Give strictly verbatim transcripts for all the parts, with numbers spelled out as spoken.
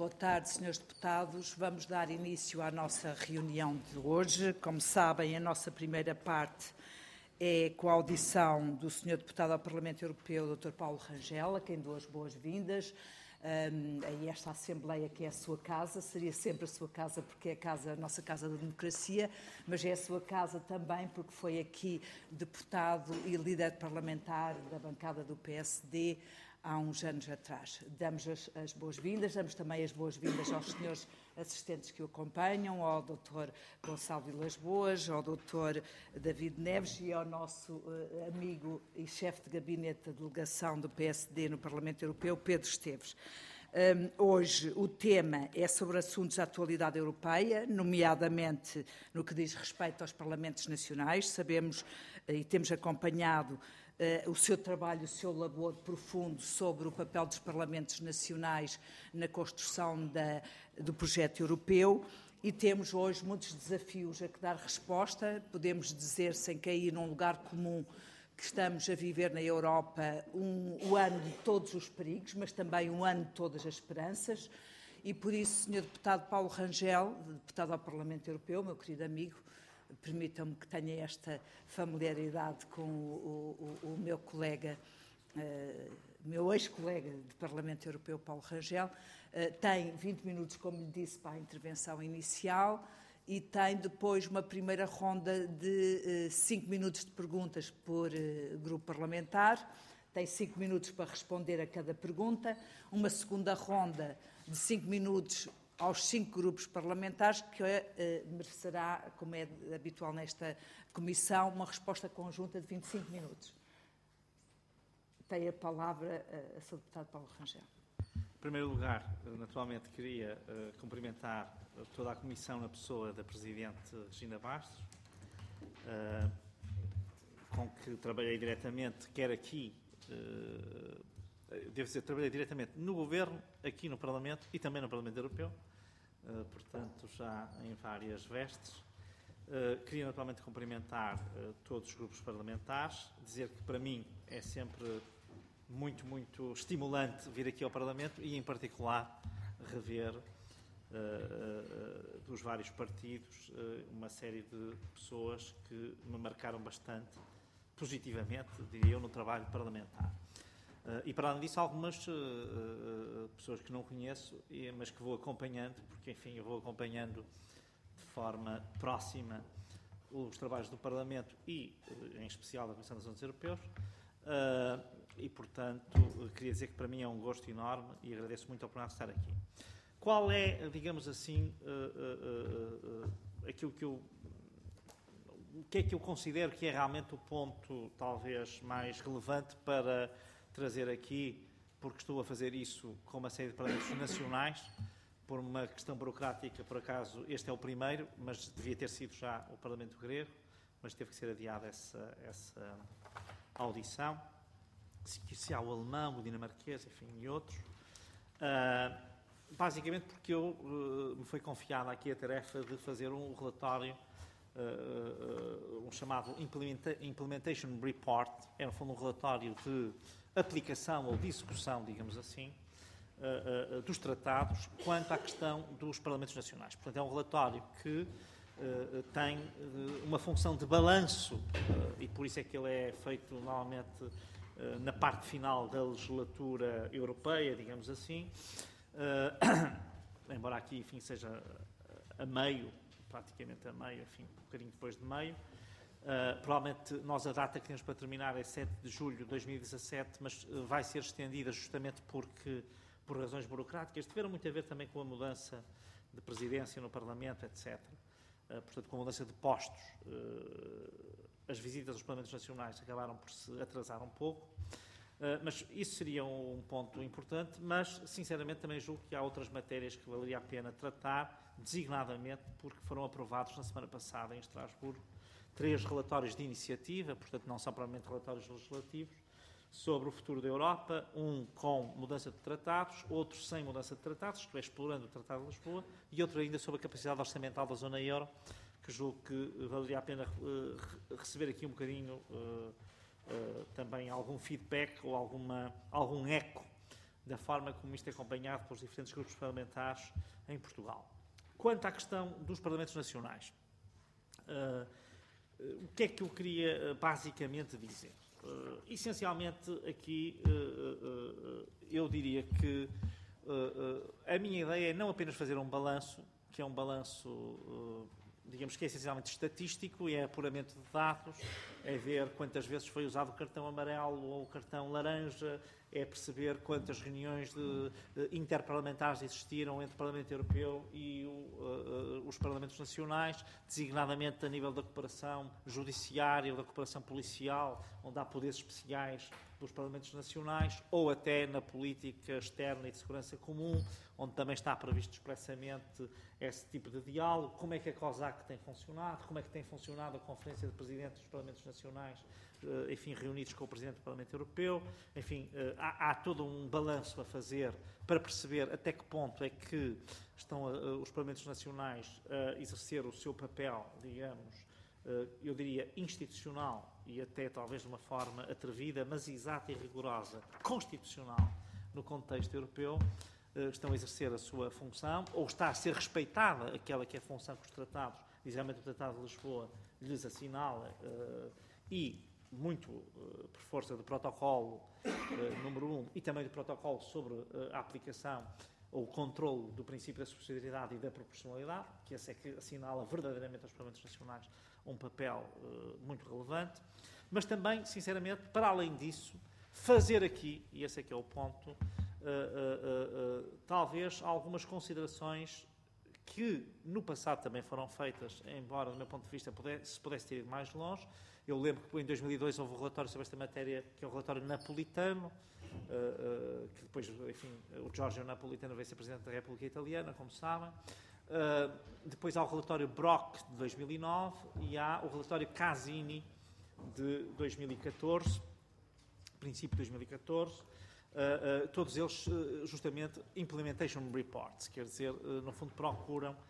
Boa tarde, senhores deputados. Vamos dar início à nossa reunião de hoje. Como sabem, a nossa primeira parte é com a audição do senhor deputado ao Parlamento Europeu, doutor Paulo Rangel, a quem dou as boas-vindas um, a esta Assembleia que é a sua casa. Seria sempre a sua casa porque é a, casa, a nossa casa da democracia, mas é a sua casa também porque foi aqui deputado e líder parlamentar da bancada do P S D há uns anos atrás. Damos as, as boas-vindas, damos também as boas-vindas aos senhores assistentes que o acompanham, ao doutor Gonçalo Vilas Boas, ao doutor David Neves e ao nosso uh, amigo e chefe de gabinete da delegação do P S D no Parlamento Europeu, Pedro Esteves. Um, hoje o tema é sobre assuntos da atualidade europeia, nomeadamente no que diz respeito aos Parlamentos Nacionais. Sabemos uh, e temos acompanhado Uh, o seu trabalho, o seu labor profundo sobre o papel dos Parlamentos Nacionais na construção da, do projeto europeu e temos hoje muitos desafios a que dar resposta. Podemos dizer, sem cair num lugar comum, que estamos a viver na Europa um, um ano de todos os perigos, mas também um ano de todas as esperanças. E por isso, senhor deputado Paulo Rangel, deputado ao Parlamento Europeu, meu querido amigo, permitam-me que tenha esta familiaridade com o, o, o meu colega, uh, meu ex-colega de Parlamento Europeu, Paulo Rangel. Uh, tem vinte minutos, como lhe disse, para a intervenção inicial e tem depois uma primeira ronda de uh, cinco minutos de perguntas por uh, grupo parlamentar. Tem cinco minutos para responder a cada pergunta. Uma segunda ronda de cinco minutos aos cinco grupos parlamentares, que eh, merecerá, como é habitual nesta comissão, uma resposta conjunta de vinte e cinco minutos. Tem a palavra a, a seu deputado Paulo Rangel. Em primeiro lugar, naturalmente, queria uh, cumprimentar toda a comissão na pessoa da Presidente Regina Bastos, uh, com que trabalhei diretamente, quer aqui, uh, devo dizer, trabalhei diretamente no Governo, aqui no Parlamento e também no Parlamento Europeu, uh, portanto, já em várias vestes. Uh, queria naturalmente cumprimentar uh, todos os grupos parlamentares, dizer que para mim é sempre muito, muito estimulante vir aqui ao Parlamento e, em particular, rever uh, uh, dos vários partidos uh, uma série de pessoas que me marcaram bastante positivamente, diria eu, no trabalho parlamentar. Uh, e, para além disso, algumas uh, uh, pessoas que não conheço, mas que vou acompanhando, porque, enfim, eu vou acompanhando de forma próxima os trabalhos do Parlamento e, uh, em especial, da Comissão dos Assuntos Europeus. Uh, e, portanto, queria dizer que para mim é um gosto enorme e agradeço muito a oportunidade de estar aqui. Qual é, digamos assim, uh, uh, uh, uh, aquilo que eu... O que é que eu considero que é realmente o ponto, talvez, mais relevante para trazer aqui, porque estou a fazer isso com uma série de parlamentos nacionais, por uma questão burocrática, por acaso, este é o primeiro, mas devia ter sido já o Parlamento grego, mas teve que ser adiada essa, essa audição, se, se há o alemão, o dinamarquês, enfim, e outros. Uh, basicamente porque eu, uh, me foi confiada aqui a tarefa de fazer um relatório, uh, uh, um chamado Implementa- Implementation Report, é no fundo um relatório de aplicação ou de execução, digamos assim, uh, uh, dos tratados quanto à questão dos Parlamentos Nacionais. Portanto, é um relatório que uh, tem uh, uma função de balanço, uh, e por isso é que ele é feito normalmente uh, na parte final da legislatura europeia, digamos assim, uh, embora aqui, enfim, seja a meio, praticamente a meio, enfim, um bocadinho depois de meio. Uh, provavelmente nós a data que temos para terminar é sete de julho de dois mil e dezassete, mas uh, vai ser estendida justamente porque, por razões burocráticas, tiveram muito a ver também com a mudança de presidência no Parlamento, etcétera. Uh, portanto, com a mudança de postos, uh, as visitas aos Parlamentos Nacionais acabaram por se atrasar um pouco, uh, mas isso seria um, um ponto importante, mas, sinceramente, também julgo que há outras matérias que valeria a pena tratar, designadamente porque foram aprovados na semana passada em Estrasburgo três relatórios de iniciativa, portanto não são provavelmente relatórios legislativos, sobre o futuro da Europa, um com mudança de tratados, outro sem mudança de tratados, isto é, explorando o Tratado de Lisboa, e outro ainda sobre a capacidade orçamental da zona euro, que julgo que valeria a pena uh, receber aqui um bocadinho uh, uh, também algum feedback ou alguma, algum eco da forma como isto é acompanhado pelos diferentes grupos parlamentares em Portugal. Quanto à questão dos Parlamentos Nacionais, uh, uh, o que é que eu queria uh, basicamente dizer? Uh, essencialmente, aqui, uh, uh, eu diria que uh, uh, a minha ideia é não apenas fazer um balanço, que é um balanço, uh, digamos que é essencialmente estatístico e é puramente de dados, é ver quantas vezes foi usado o cartão amarelo ou o cartão laranja, é perceber quantas reuniões de, de interparlamentares existiram entre o Parlamento Europeu e o, uh, os Parlamentos Nacionais, designadamente a nível da cooperação judiciária ou da cooperação policial, onde há poderes especiais dos Parlamentos Nacionais, ou até na política externa e de segurança comum, onde também está previsto expressamente esse tipo de diálogo. Como é que a COSAC tem funcionado, como é que tem funcionado a Conferência de Presidentes dos Parlamentos Nacionais, enfim, reunidos com o Presidente do Parlamento Europeu. Enfim, há, há todo um balanço a fazer para perceber até que ponto é que estão os Parlamentos Nacionais a exercer o seu papel, digamos, eu diria, institucional e até talvez de uma forma atrevida, mas exata e rigorosa, constitucional, no contexto europeu. Estão a exercer a sua função, ou está a ser respeitada aquela que é a função que os tratados, designadamente o Tratado de Lisboa, lhes assinala, e muito uh, por força do protocolo uh, número um e também do protocolo sobre uh, a aplicação ou o controle do princípio da subsidiariedade e da proporcionalidade, que esse é que assinala verdadeiramente aos Parlamentos Nacionais um papel uh, muito relevante, mas também, sinceramente, para além disso, fazer aqui, e esse é que é o ponto, uh, uh, uh, uh, talvez algumas considerações que no passado também foram feitas, embora, do meu ponto de vista, pudesse, se pudesse ter ido mais longe. Eu lembro que em dois mil e dois houve um relatório sobre esta matéria, que é o relatório napolitano, uh, uh, que depois, enfim, o Giorgio Napolitano veio ser Presidente da República Italiana, como sabem. Uh, depois há o relatório Brock, de dois mil e nove, e há o relatório Casini, de dois mil e catorze, princípio de dois mil e catorze. Uh, uh, todos eles, uh, justamente, implementation reports, quer dizer, uh, no fundo procuram uh,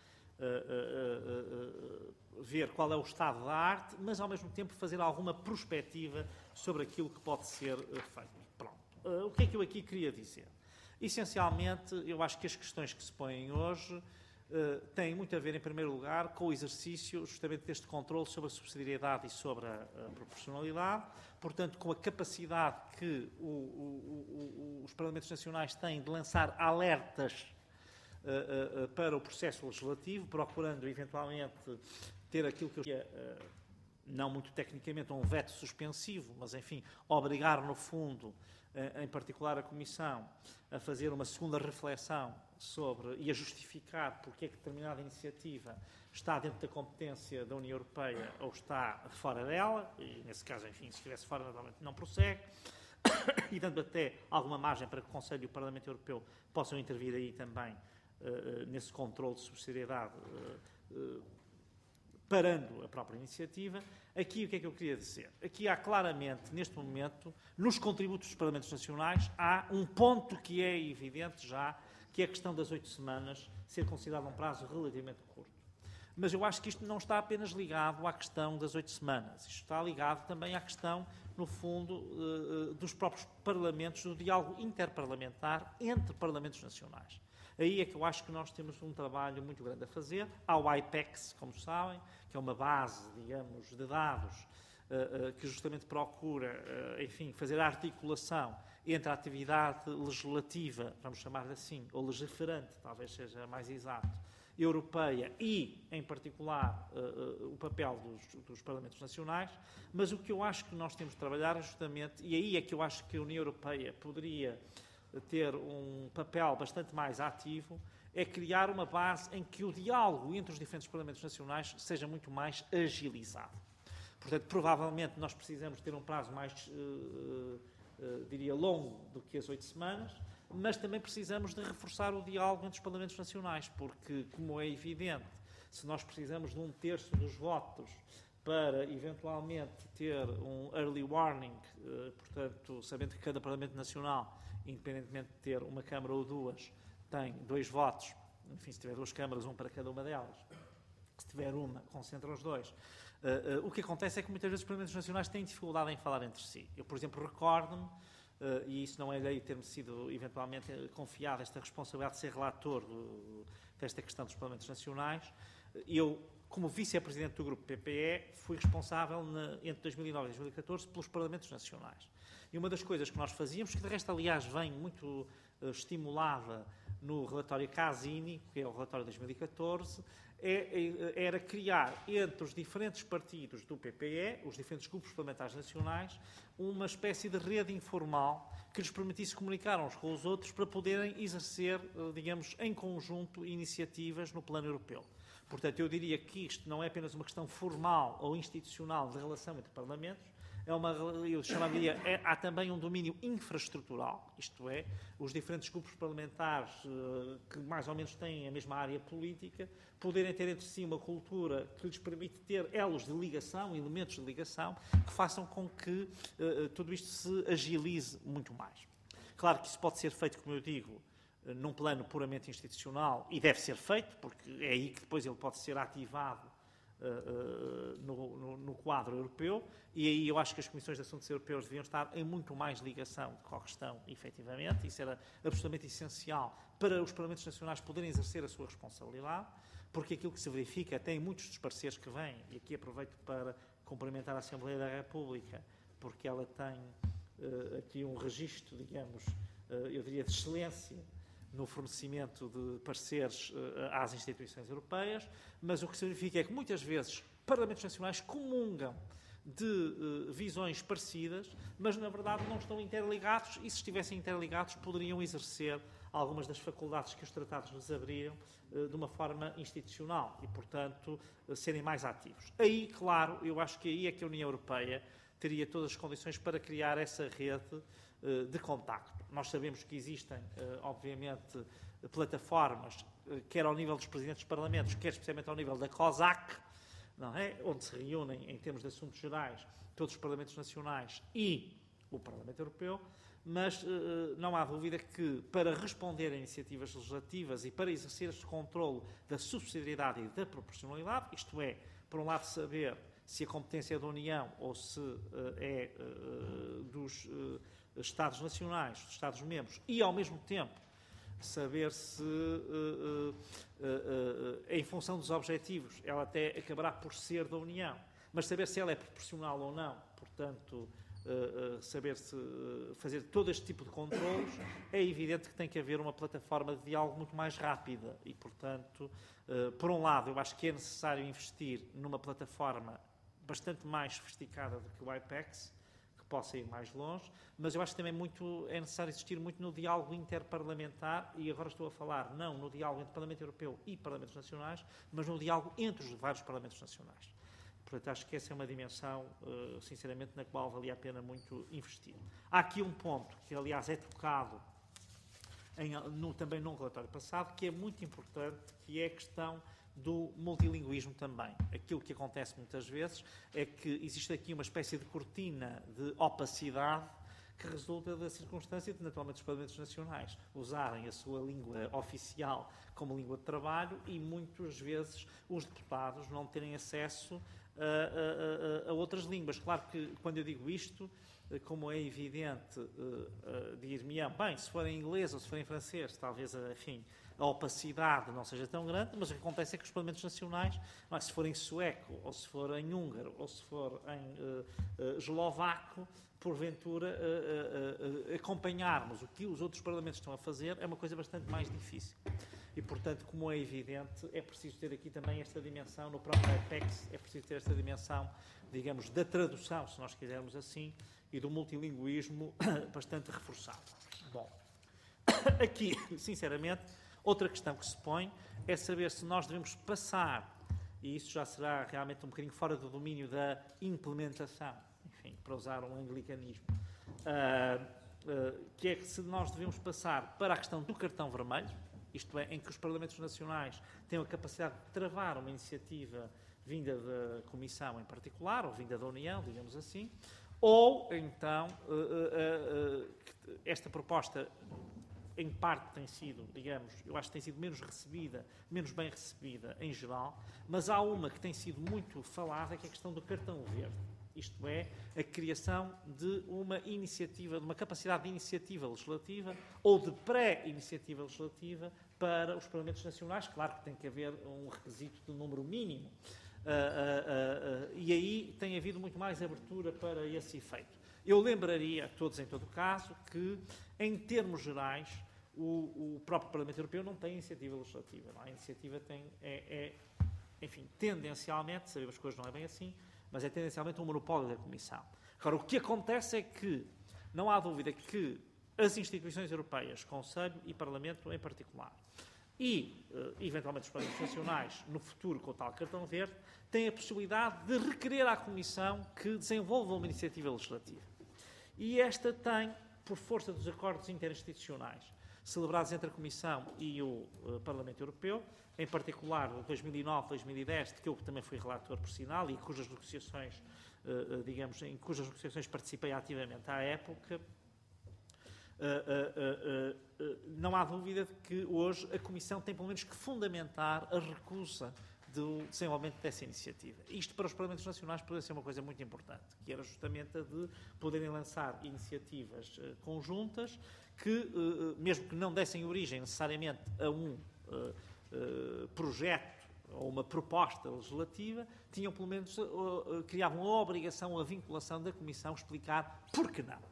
uh, uh, uh, ver qual é o estado da arte, mas ao mesmo tempo fazer alguma prospectiva sobre aquilo que pode ser uh, feito. Pronto. Uh, o que é que eu aqui queria dizer? Essencialmente, eu acho que as questões que se põem hoje uh, têm muito a ver, em primeiro lugar, com o exercício justamente deste controle sobre a subsidiariedade e sobre a, a proporcionalidade, portanto, com a capacidade que o, o, o, os Parlamentos Nacionais têm de lançar alertas uh, uh, para o processo legislativo, procurando, eventualmente, ter aquilo que eu diria, uh, não muito tecnicamente, um veto suspensivo, mas, enfim, obrigar, no fundo, uh, em particular a Comissão, a fazer uma segunda reflexão sobre e a justificar porque é que determinada iniciativa está dentro da competência da União Europeia ou está fora dela, e nesse caso, enfim, se estivesse fora, naturalmente não prossegue, e dando até alguma margem para que o Conselho e o Parlamento Europeu possam intervir aí também uh, nesse controle de subsidiariedade, uh, uh, parando a própria iniciativa. Aqui o que é que eu queria dizer? Aqui há claramente, neste momento, nos contributos dos Parlamentos Nacionais, há um ponto que é evidente já, que é a questão das oito semanas ser considerado um prazo relativamente curto. Mas eu acho que isto não está apenas ligado à questão das oito semanas. Isto está ligado também à questão, no fundo, dos próprios parlamentos, do diálogo interparlamentar entre parlamentos nacionais. Aí é que eu acho que nós temos um trabalho muito grande a fazer. Há o IPEX, como sabem, que é uma base, digamos, de dados que justamente procura, enfim, fazer a articulação entre a atividade legislativa, vamos chamar assim, ou legiferante, talvez seja mais exato, europeia e, em particular, uh, uh, o papel dos, dos Parlamentos Nacionais, mas o que eu acho que nós temos de trabalhar é justamente, e aí é que eu acho que a União Europeia poderia ter um papel bastante mais ativo, é criar uma base em que o diálogo entre os diferentes Parlamentos Nacionais seja muito mais agilizado. Portanto, provavelmente nós precisamos ter um prazo mais, uh, uh, uh, diria, longo do que as oito semanas, mas também precisamos de reforçar o diálogo entre os Parlamentos Nacionais, porque, como é evidente, se nós precisamos de um terço dos votos para, eventualmente, ter um early warning, uh, portanto, sabendo que cada Parlamento Nacional, independentemente de ter uma Câmara ou duas, tem dois votos, enfim, se tiver duas câmaras, um para cada uma delas, se tiver uma, concentra os dois. Uh, uh, o que acontece é que muitas vezes os Parlamentos Nacionais têm dificuldade em falar entre si. Eu, por exemplo, recordo-me uh, e isso não é lei ter-me sido eventualmente confiada esta responsabilidade de ser relator do, desta questão dos Parlamentos Nacionais. Eu, como vice-presidente do grupo P P E, fui responsável na, entre dois mil e nove e dois mil e catorze pelos Parlamentos Nacionais. E uma das coisas que nós fazíamos, que de resto, aliás, vem muito uh, estimulada no relatório Casini, que é o relatório de dois mil e catorze, é, é, era criar entre os diferentes partidos do P P E, os diferentes grupos parlamentares nacionais, uma espécie de rede informal que lhes permitisse comunicar uns com os outros para poderem exercer, digamos, em conjunto, iniciativas no plano europeu. Portanto, eu diria que isto não é apenas uma questão formal ou institucional de relação entre parlamentos, é uma, eu chamaria, é, há também um domínio infraestrutural, isto é, os diferentes grupos parlamentares uh, que mais ou menos têm a mesma área política, poderem ter entre si uma cultura que lhes permite ter elos de ligação, elementos de ligação, que façam com que uh, tudo isto se agilize muito mais. Claro que isso pode ser feito, como eu digo, num plano puramente institucional, e deve ser feito, porque é aí que depois ele pode ser ativado uh, uh, no, no, no quadro europeu, e aí eu acho que as Comissões de Assuntos Europeus deviam estar em muito mais ligação com a questão, efetivamente. Isso era absolutamente essencial para os Parlamentos Nacionais poderem exercer a sua responsabilidade, porque aquilo que se verifica, até em muitos dos pareceres que vêm, e aqui aproveito para cumprimentar a Assembleia da República, porque ela tem uh, aqui um registro, digamos, uh, eu diria de excelência, no fornecimento de pareceres uh, às instituições europeias, mas o que significa é que muitas vezes Parlamentos Nacionais comungam de uh, visões parecidas, mas na verdade não estão interligados, e se estivessem interligados poderiam exercer algumas das faculdades que os tratados lhes abriram uh, de uma forma institucional e, portanto, uh, serem mais ativos. Aí, claro, eu acho que aí é que a União Europeia teria todas as condições para criar essa rede uh, de contacto. Nós sabemos que existem, obviamente, plataformas, quer ao nível dos presidentes dos parlamentos, quer especialmente ao nível da COSAC, não é? Onde se reúnem, em termos de assuntos gerais, todos os parlamentos nacionais e o Parlamento Europeu, mas não há dúvida que, para responder a iniciativas legislativas e para exercer este controle da subsidiariedade e da proporcionalidade, isto é, por um lado, saber se a competência é da União ou se é dos Estados nacionais, dos Estados-membros, e, ao mesmo tempo, saber se, uh, uh, uh, uh, em função dos objetivos, ela até acabará por ser da União, mas saber se ela é proporcional ou não, portanto, uh, uh, saber se uh, fazer todo este tipo de controlos, é evidente que tem que haver uma plataforma de diálogo muito mais rápida e, portanto, uh, por um lado, eu acho que é necessário investir numa plataforma bastante mais sofisticada do que o IPEX, possa ir mais longe, mas eu acho que também muito, é necessário existir muito no diálogo interparlamentar, e agora estou a falar não no diálogo entre Parlamento Europeu e Parlamentos Nacionais, mas no diálogo entre os vários Parlamentos Nacionais. Portanto, acho que essa é uma dimensão, sinceramente, na qual valia a pena muito investir. Há aqui um ponto que, aliás, é tocado em, no, também num relatório passado, que é muito importante, que é a questão do multilinguismo também. Aquilo que acontece muitas vezes é que existe aqui uma espécie de cortina de opacidade que resulta da circunstância de, naturalmente, os Parlamentos Nacionais usarem a sua língua oficial como língua de trabalho e, muitas vezes, os deputados não terem acesso a, a, a, a outras línguas. Claro que, quando eu digo isto, como é evidente, dir-me-ão, bem, se for em inglês ou se for em francês, talvez, enfim, a opacidade não seja tão grande, mas o que acontece é que os Parlamentos Nacionais, não é, se for em sueco, ou se for em húngaro, ou se for em uh, uh, eslovaco, porventura, uh, uh, uh, acompanharmos o que os outros Parlamentos estão a fazer é uma coisa bastante mais difícil. E, portanto, como é evidente, é preciso ter aqui também esta dimensão, no próprio IPEX, é preciso ter esta dimensão, digamos, da tradução, se nós quisermos assim, e do multilinguismo bastante reforçado. Bom, aqui, sinceramente, outra questão que se põe é saber se nós devemos passar, e isso já será realmente um bocadinho fora do domínio da implementação, enfim, para usar um anglicanismo, uh, uh, que é que se nós devemos passar para a questão do cartão vermelho, isto é, em que os Parlamentos Nacionais têm a capacidade de travar uma iniciativa vinda da Comissão em particular, ou vinda da União, digamos assim, ou então uh, uh, uh, esta proposta em parte tem sido, digamos, eu acho que tem sido menos recebida, menos bem recebida em geral, mas há uma que tem sido muito falada, que é a questão do cartão verde. Isto é, a criação de uma iniciativa, de uma capacidade de iniciativa legislativa ou de pré-iniciativa legislativa para os Parlamentos Nacionais. Claro que tem que haver um requisito de número mínimo. Uh, uh, uh, uh, e aí tem havido muito mais abertura para esse efeito. Eu lembraria a todos, em todo o caso, que, em termos gerais, o, o próprio Parlamento Europeu não tem iniciativa legislativa. Não? A iniciativa tem, é, é, enfim, tendencialmente, sabemos que coisas não é bem assim, mas é tendencialmente um monopólio da Comissão. Agora, o que acontece é que não há dúvida que as instituições europeias, Conselho e Parlamento em particular, e, eventualmente, os Parlamentos Nacionais, no futuro, com o tal cartão verde, têm a possibilidade de requerer à Comissão que desenvolva uma iniciativa legislativa. E esta tem, por força dos acordos interinstitucionais celebrados entre a Comissão e o uh, Parlamento Europeu, em particular o dois mil e nove, dois mil e dez, de que eu também fui relator por sinal e cujas negociações, uh, uh, digamos, em cujas negociações participei ativamente à época, uh, uh, uh, uh, não há dúvida de que hoje a Comissão tem pelo menos que fundamentar a recusa do desenvolvimento dessa iniciativa. Isto para os Parlamentos Nacionais poderia ser uma coisa muito importante, que era justamente a de poderem lançar iniciativas uh, conjuntas que, uh, mesmo que não dessem origem necessariamente a um uh, uh, projeto ou uma proposta legislativa, tinham pelo menos, uh, uh, criavam a obrigação, a vinculação da Comissão explicar por que não.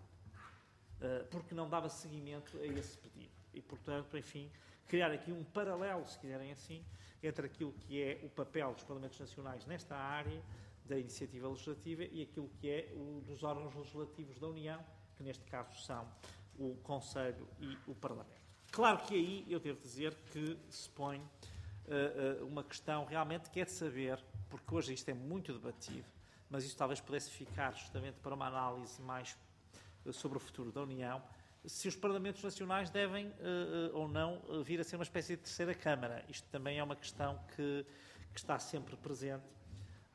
Uh, porque não dava seguimento a esse pedido. E, portanto, enfim, criar aqui um paralelo, se quiserem assim, entre aquilo que é o papel dos Parlamentos Nacionais nesta área da iniciativa legislativa e aquilo que é o dos órgãos legislativos da União, que neste caso são o Conselho e o Parlamento. Claro que aí eu devo dizer que se põe uh, uh, uma questão realmente que é de saber, porque hoje isto é muito debatido, mas isso talvez pudesse ficar justamente para uma análise mais uh, sobre o futuro da União, se os Parlamentos Nacionais devem uh, uh, ou não uh, vir a ser uma espécie de terceira Câmara. Isto também é uma questão que, que está sempre presente, uh,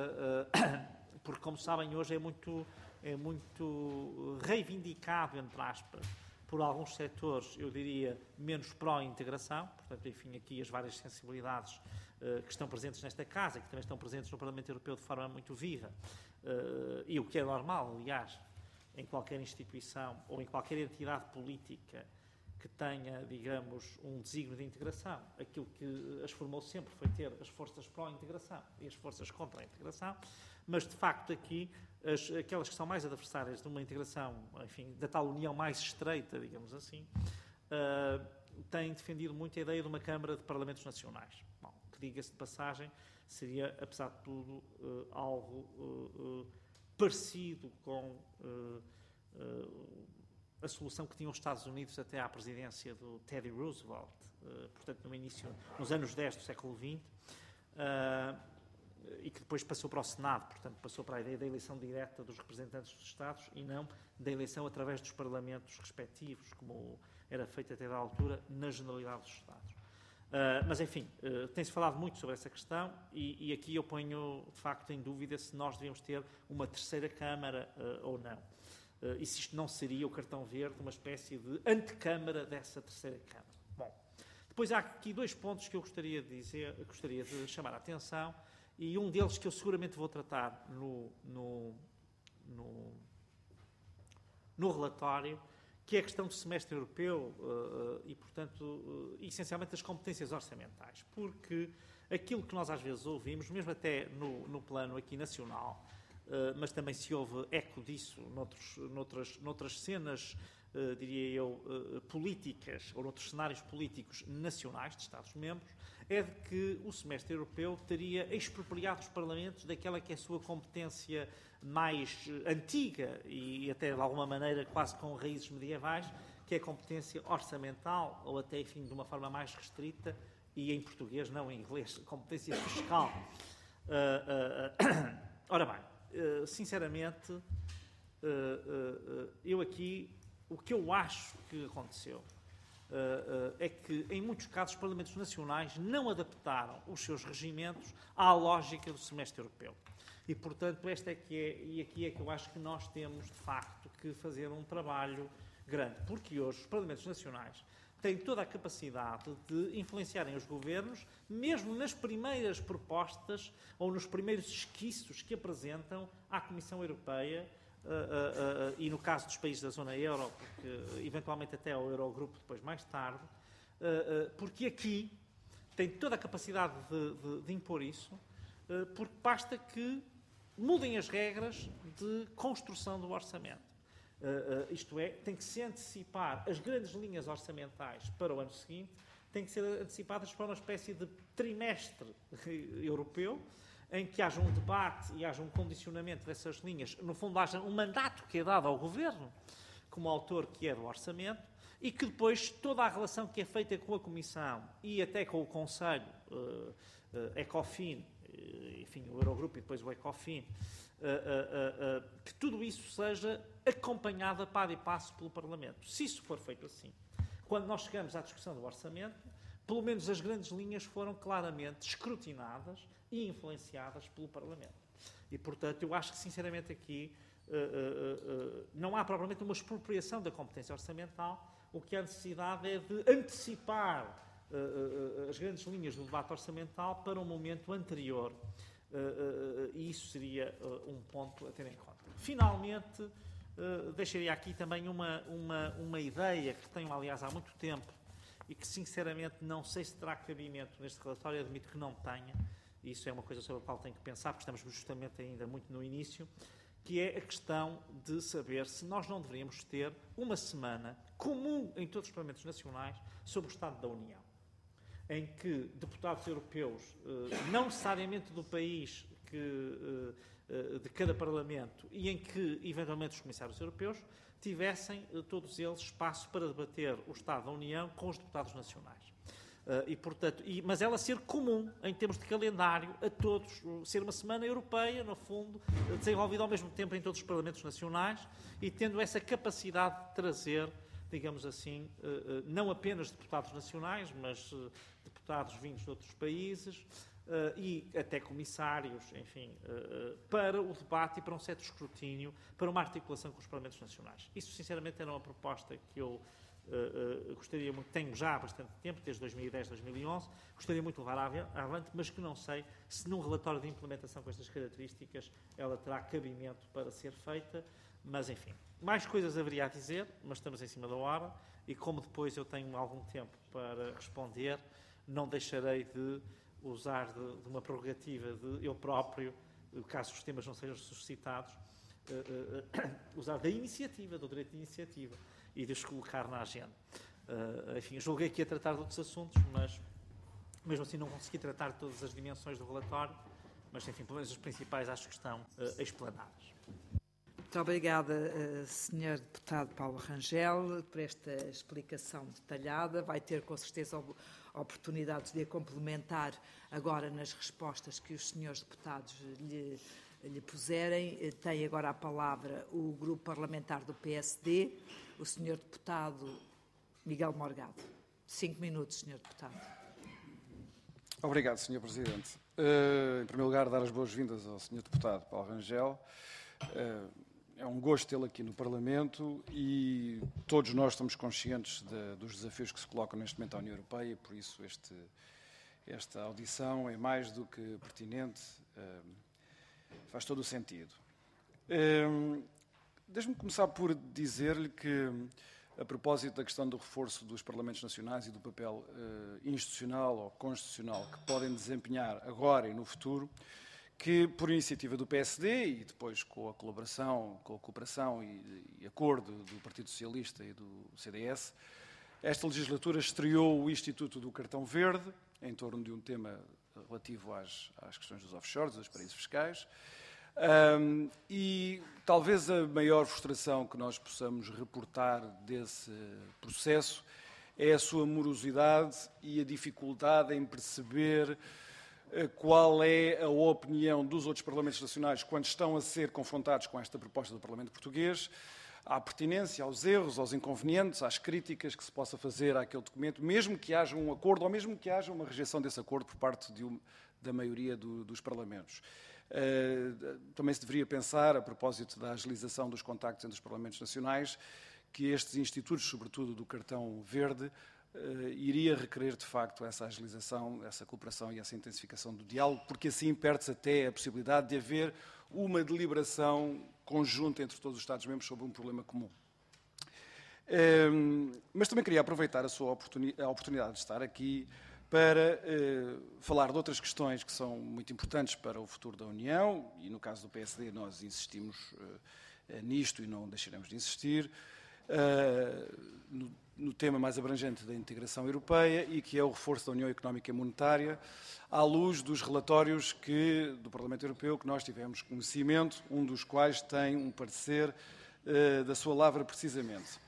uh, uh, porque, como sabem, hoje é muito, é muito reivindicado, entre aspas, por alguns setores, eu diria, menos pró-integração. Portanto, enfim, aqui as várias sensibilidades uh, que estão presentes nesta Casa, que também estão presentes no Parlamento Europeu de forma muito viva, uh, e o que é normal, aliás, em qualquer instituição ou em qualquer entidade política que tenha, digamos, um desígnio de integração. Aquilo que as formou sempre foi ter as forças pró-integração e as forças contra a integração, mas, de facto, aqui, as, aquelas que são mais adversárias de uma integração, enfim, da tal união mais estreita, digamos assim, uh, têm defendido muito a ideia de uma Câmara de Parlamentos Nacionais. Bom, que, diga-se de passagem, seria, apesar de tudo, uh, algo uh, uh, parecido com uh, uh, a solução que tinham os Estados Unidos até à presidência do Teddy Roosevelt, uh, portanto, no início, nos anos dez do século vinte, uh, e que depois passou para o Senado, portanto, passou para a ideia da eleição direta dos representantes dos Estados e não da eleição através dos parlamentos respectivos, como era feito até da altura na generalidade dos Estados. Uh, mas, enfim, uh, tem-se falado muito sobre essa questão e, e aqui eu ponho, de facto, em dúvida se nós devemos ter uma terceira Câmara uh, ou não. Uh, e se isto não seria o cartão verde, uma espécie de antecâmara dessa terceira Câmara. Bom, depois há aqui dois pontos que eu gostaria de dizer, gostaria de chamar a atenção, e um deles que eu seguramente vou tratar no, no, no, no relatório, que é a questão do semestre europeu uh, e, portanto, uh, essencialmente das competências orçamentais. Porque aquilo que nós às vezes ouvimos, mesmo até no, no plano aqui nacional, uh, mas também se ouve eco disso noutros, noutras, noutras cenas, uh, diria eu, uh, políticas, ou noutros cenários políticos nacionais de Estados-membros, é de que o semestre europeu teria expropriado os Parlamentos daquela que é a sua competência mais antiga e até de alguma maneira quase com raízes medievais, que é a competência orçamental, ou até, enfim, de uma forma mais restrita, e em português, não em inglês, competência fiscal. Uh, uh, uh, ora bem, uh, sinceramente, uh, uh, uh, eu aqui, o que eu acho que aconteceu Uh, uh, é que, em muitos casos, os Parlamentos Nacionais não adaptaram os seus regimentos à lógica do semestre europeu. E, portanto, esta é que é, e aqui é que eu acho que nós temos, de facto, que fazer um trabalho grande. Porque hoje os Parlamentos Nacionais têm toda a capacidade de influenciarem os governos, mesmo nas primeiras propostas ou nos primeiros esquiços que apresentam à Comissão Europeia, uh, uh, uh, e no caso dos países da zona euro, porque eventualmente até ao Eurogrupo depois mais tarde, uh, uh, porque aqui tem toda a capacidade de, de, de impor isso, uh, porque basta que mudem as regras de construção do orçamento. Uh, uh, isto é, tem que se antecipar as grandes linhas orçamentais para o ano seguinte, têm que ser antecipadas para uma espécie de trimestre europeu, em que haja um debate e haja um condicionamento dessas linhas, no fundo haja um mandato que é dado ao Governo, como autor que é do orçamento, e que depois toda a relação que é feita com a Comissão e até com o Conselho, uh, uh, ECOFIN, enfim, o Eurogrupo e depois o ECOFIN, uh, uh, uh, uh, que tudo isso seja acompanhado a par e passo pelo Parlamento. Se isso for feito assim, quando nós chegamos à discussão do orçamento, pelo menos as grandes linhas foram claramente escrutinadas e influenciadas pelo Parlamento. E, portanto, eu acho que, sinceramente, aqui uh, uh, uh, não há propriamente uma expropriação da competência orçamental. O que há necessidade é de antecipar uh, uh, as grandes linhas do debate orçamental para um momento anterior. Uh, uh, e isso seria uh, um ponto a ter em conta. Finalmente, uh, deixaria aqui também uma, uma, uma ideia que tenho, aliás, há muito tempo e que, sinceramente, não sei se terá cabimento neste relatório, admito que não tenha. Isso é uma coisa sobre a qual tenho que pensar, porque estamos justamente ainda muito no início, que é a questão de saber se nós não deveríamos ter uma semana comum em todos os Parlamentos Nacionais sobre o Estado da União, em que deputados europeus, não necessariamente do país que, de cada Parlamento, e em que, eventualmente, os comissários europeus tivessem, todos eles, espaço para debater o Estado da União com os deputados nacionais. Uh, e, portanto, e, mas ela ser comum, em termos de calendário, a todos, ser uma semana europeia, no fundo, desenvolvida ao mesmo tempo em todos os Parlamentos Nacionais e tendo essa capacidade de trazer, digamos assim, uh, uh, não apenas deputados nacionais, mas uh, deputados vindos de outros países uh, e até comissários, enfim, uh, uh, para o debate e para um certo escrutínio, para uma articulação com os Parlamentos Nacionais. Isso, sinceramente, era uma proposta que eu Uh, uh, gostaria muito, tenho já há bastante tempo, desde dois mil e dez, dois mil e onze, gostaria muito de levar avante, mas que não sei se num relatório de implementação com estas características ela terá cabimento para ser feita, mas enfim. Mais coisas haveria a dizer, mas estamos em cima da hora e como depois eu tenho algum tempo para responder, não deixarei de usar de, de uma prerrogativa de eu próprio, caso os temas não sejam suscitados, uh, uh, uh, usar da iniciativa, do direito de iniciativa, e de os colocar na agenda. Uh, enfim, julguei que ia tratar de outros assuntos, mas mesmo assim não consegui tratar de todas as dimensões do relatório, mas enfim, pelo menos as principais acho que estão uh, explanadas. Muito obrigada, uh, senhor Deputado Paulo Rangel, por esta explicação detalhada. Vai ter com certeza a oportunidade de a complementar agora nas respostas que os senhores deputados lhe lhe puserem. Tem agora a palavra o Grupo Parlamentar do P S D, o senhor Deputado Miguel Morgado. Cinco minutos, senhor Deputado. Obrigado, senhor Presidente. Uh, em primeiro lugar, dar as boas-vindas ao senhor Deputado Paulo Rangel. Uh, é um gosto tê-lo aqui no Parlamento e todos nós estamos conscientes de, dos desafios que se colocam neste momento à União Europeia, por isso este, esta audição é mais do que pertinente. Uh, Faz todo o sentido. Um, Deixe-me começar por dizer-lhe que, a propósito da questão do reforço dos Parlamentos Nacionais e do papel uh, institucional ou constitucional que podem desempenhar agora e no futuro, que, por iniciativa do P S D e depois com a colaboração, com a cooperação e, e acordo do Partido Socialista e do C D S, esta legislatura estreou o Instituto do Cartão Verde, em torno de um tema relativo às, às questões dos offshores, dos paraísos fiscais, um, e talvez a maior frustração que nós possamos reportar desse processo é a sua morosidade e a dificuldade em perceber uh, qual é a opinião dos outros Parlamentos Nacionais quando estão a ser confrontados com esta proposta do Parlamento Português, à pertinência, aos erros, aos inconvenientes, às críticas que se possa fazer àquele documento, mesmo que haja um acordo ou mesmo que haja uma rejeição desse acordo por parte de um, da maioria do, dos Parlamentos. Uh, também se deveria pensar, a propósito da agilização dos contactos entre os Parlamentos Nacionais, que estes institutos, sobretudo do cartão verde, uh, iria requerer, de facto, essa agilização, essa cooperação e essa intensificação do diálogo, porque assim perde-se até a possibilidade de haver uma deliberação conjunta entre todos os Estados-membros sobre um problema comum. Um, mas também queria aproveitar a sua oportuni a oportunidade de estar aqui para uh, falar de outras questões que são muito importantes para o futuro da União, e no caso do P S D nós insistimos uh, nisto e não deixaremos de insistir, uh, no, no tema mais abrangente da integração europeia, e que é o reforço da União Económica e Monetária, à luz dos relatórios que, do Parlamento Europeu que nós tivemos conhecimento, um dos quais tem um parecer uh, da sua lavra precisamente.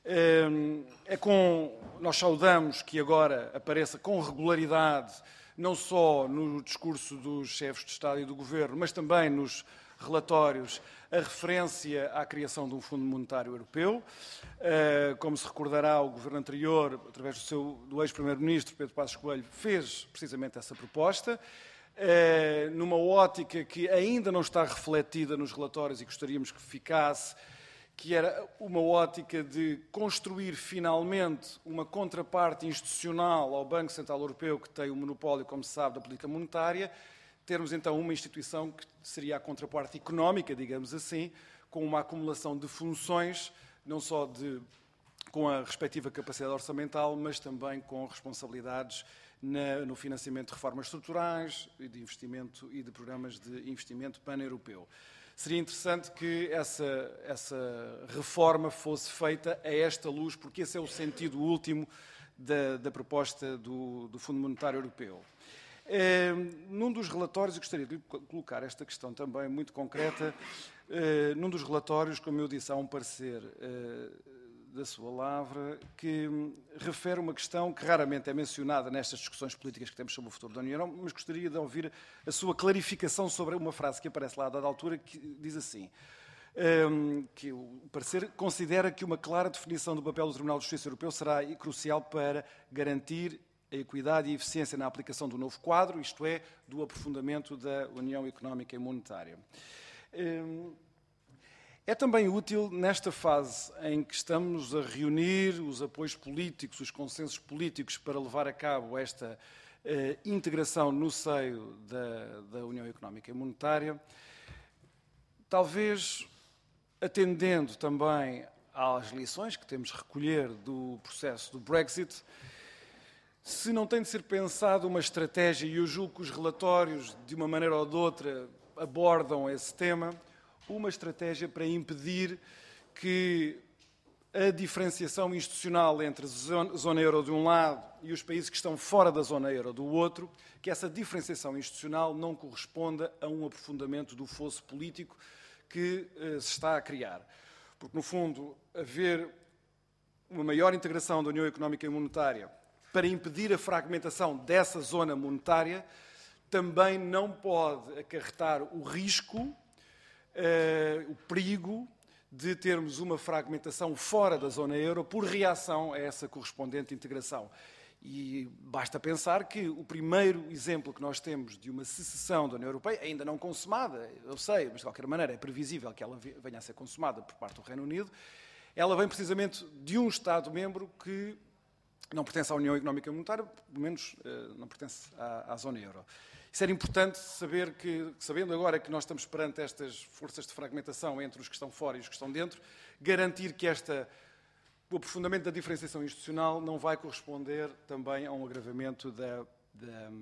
É com, nós saudamos que agora apareça com regularidade, não só no discurso dos chefes de Estado e do Governo, mas também nos relatórios, a referência à criação de um Fundo Monetário Europeu. Como se recordará, o Governo anterior, através do, seu, do ex-Primeiro-Ministro, Pedro Passos Coelho, fez precisamente essa proposta, numa ótica que ainda não está refletida nos relatórios e gostaríamos que ficasse, que era uma ótica de construir finalmente uma contraparte institucional ao Banco Central Europeu, que tem o monopólio, como se sabe, da política monetária, termos então uma instituição que seria a contraparte económica, digamos assim, com uma acumulação de funções, não só de, com a respectiva capacidade orçamental, mas também com responsabilidades na, no financiamento de reformas estruturais e de investimento e de programas de investimento pan-europeu. Seria interessante que essa, essa reforma fosse feita a esta luz, porque esse é o sentido último da, da proposta do, do Fundo Monetário Europeu. Eh, num dos relatórios, eu gostaria de colocar esta questão também muito concreta, eh, num dos relatórios, como eu disse, há um parecer eh, da sua lavra que refere uma questão que raramente é mencionada nestas discussões políticas que temos sobre o futuro da União, mas gostaria de ouvir a sua clarificação sobre uma frase que aparece lá a dada altura, que diz assim, um, que o parecer considera que uma clara definição do papel do Tribunal de Justiça Europeu será crucial para garantir a equidade e a eficiência na aplicação do novo quadro, isto é, do aprofundamento da União Económica e Monetária. Um, É também útil, nesta fase em que estamos a reunir os apoios políticos, os consensos políticos para levar a cabo esta eh, integração no seio da, da União Económica e Monetária, talvez atendendo também às lições que temos de recolher do processo do Brexit, se não tem de ser pensado uma estratégia, e eu julgo que os relatórios, de uma maneira ou de outra, abordam esse tema, uma estratégia para impedir que a diferenciação institucional entre a zona euro de um lado e os países que estão fora da zona euro do outro, que essa diferenciação institucional não corresponda a um aprofundamento do fosso político que uh, se está a criar. Porque, no fundo, haver uma maior integração da União Económica e Monetária para impedir a fragmentação dessa zona monetária também não pode acarretar o risco, Uh, o perigo de termos uma fragmentação fora da zona euro por reação a essa correspondente integração. E basta pensar que o primeiro exemplo que nós temos de uma secessão da União Europeia, ainda não consumada, eu sei, mas de qualquer maneira é previsível que ela venha a ser consumada por parte do Reino Unido, ela vem precisamente de um Estado-membro que não pertence à União Económica e Monetária, pelo menos uh, não pertence à, à zona euro. Isso era importante saber que, sabendo agora que nós estamos perante estas forças de fragmentação entre os que estão fora e os que estão dentro, garantir que esta, o aprofundamento da diferenciação institucional não vai corresponder também a um agravamento da, da,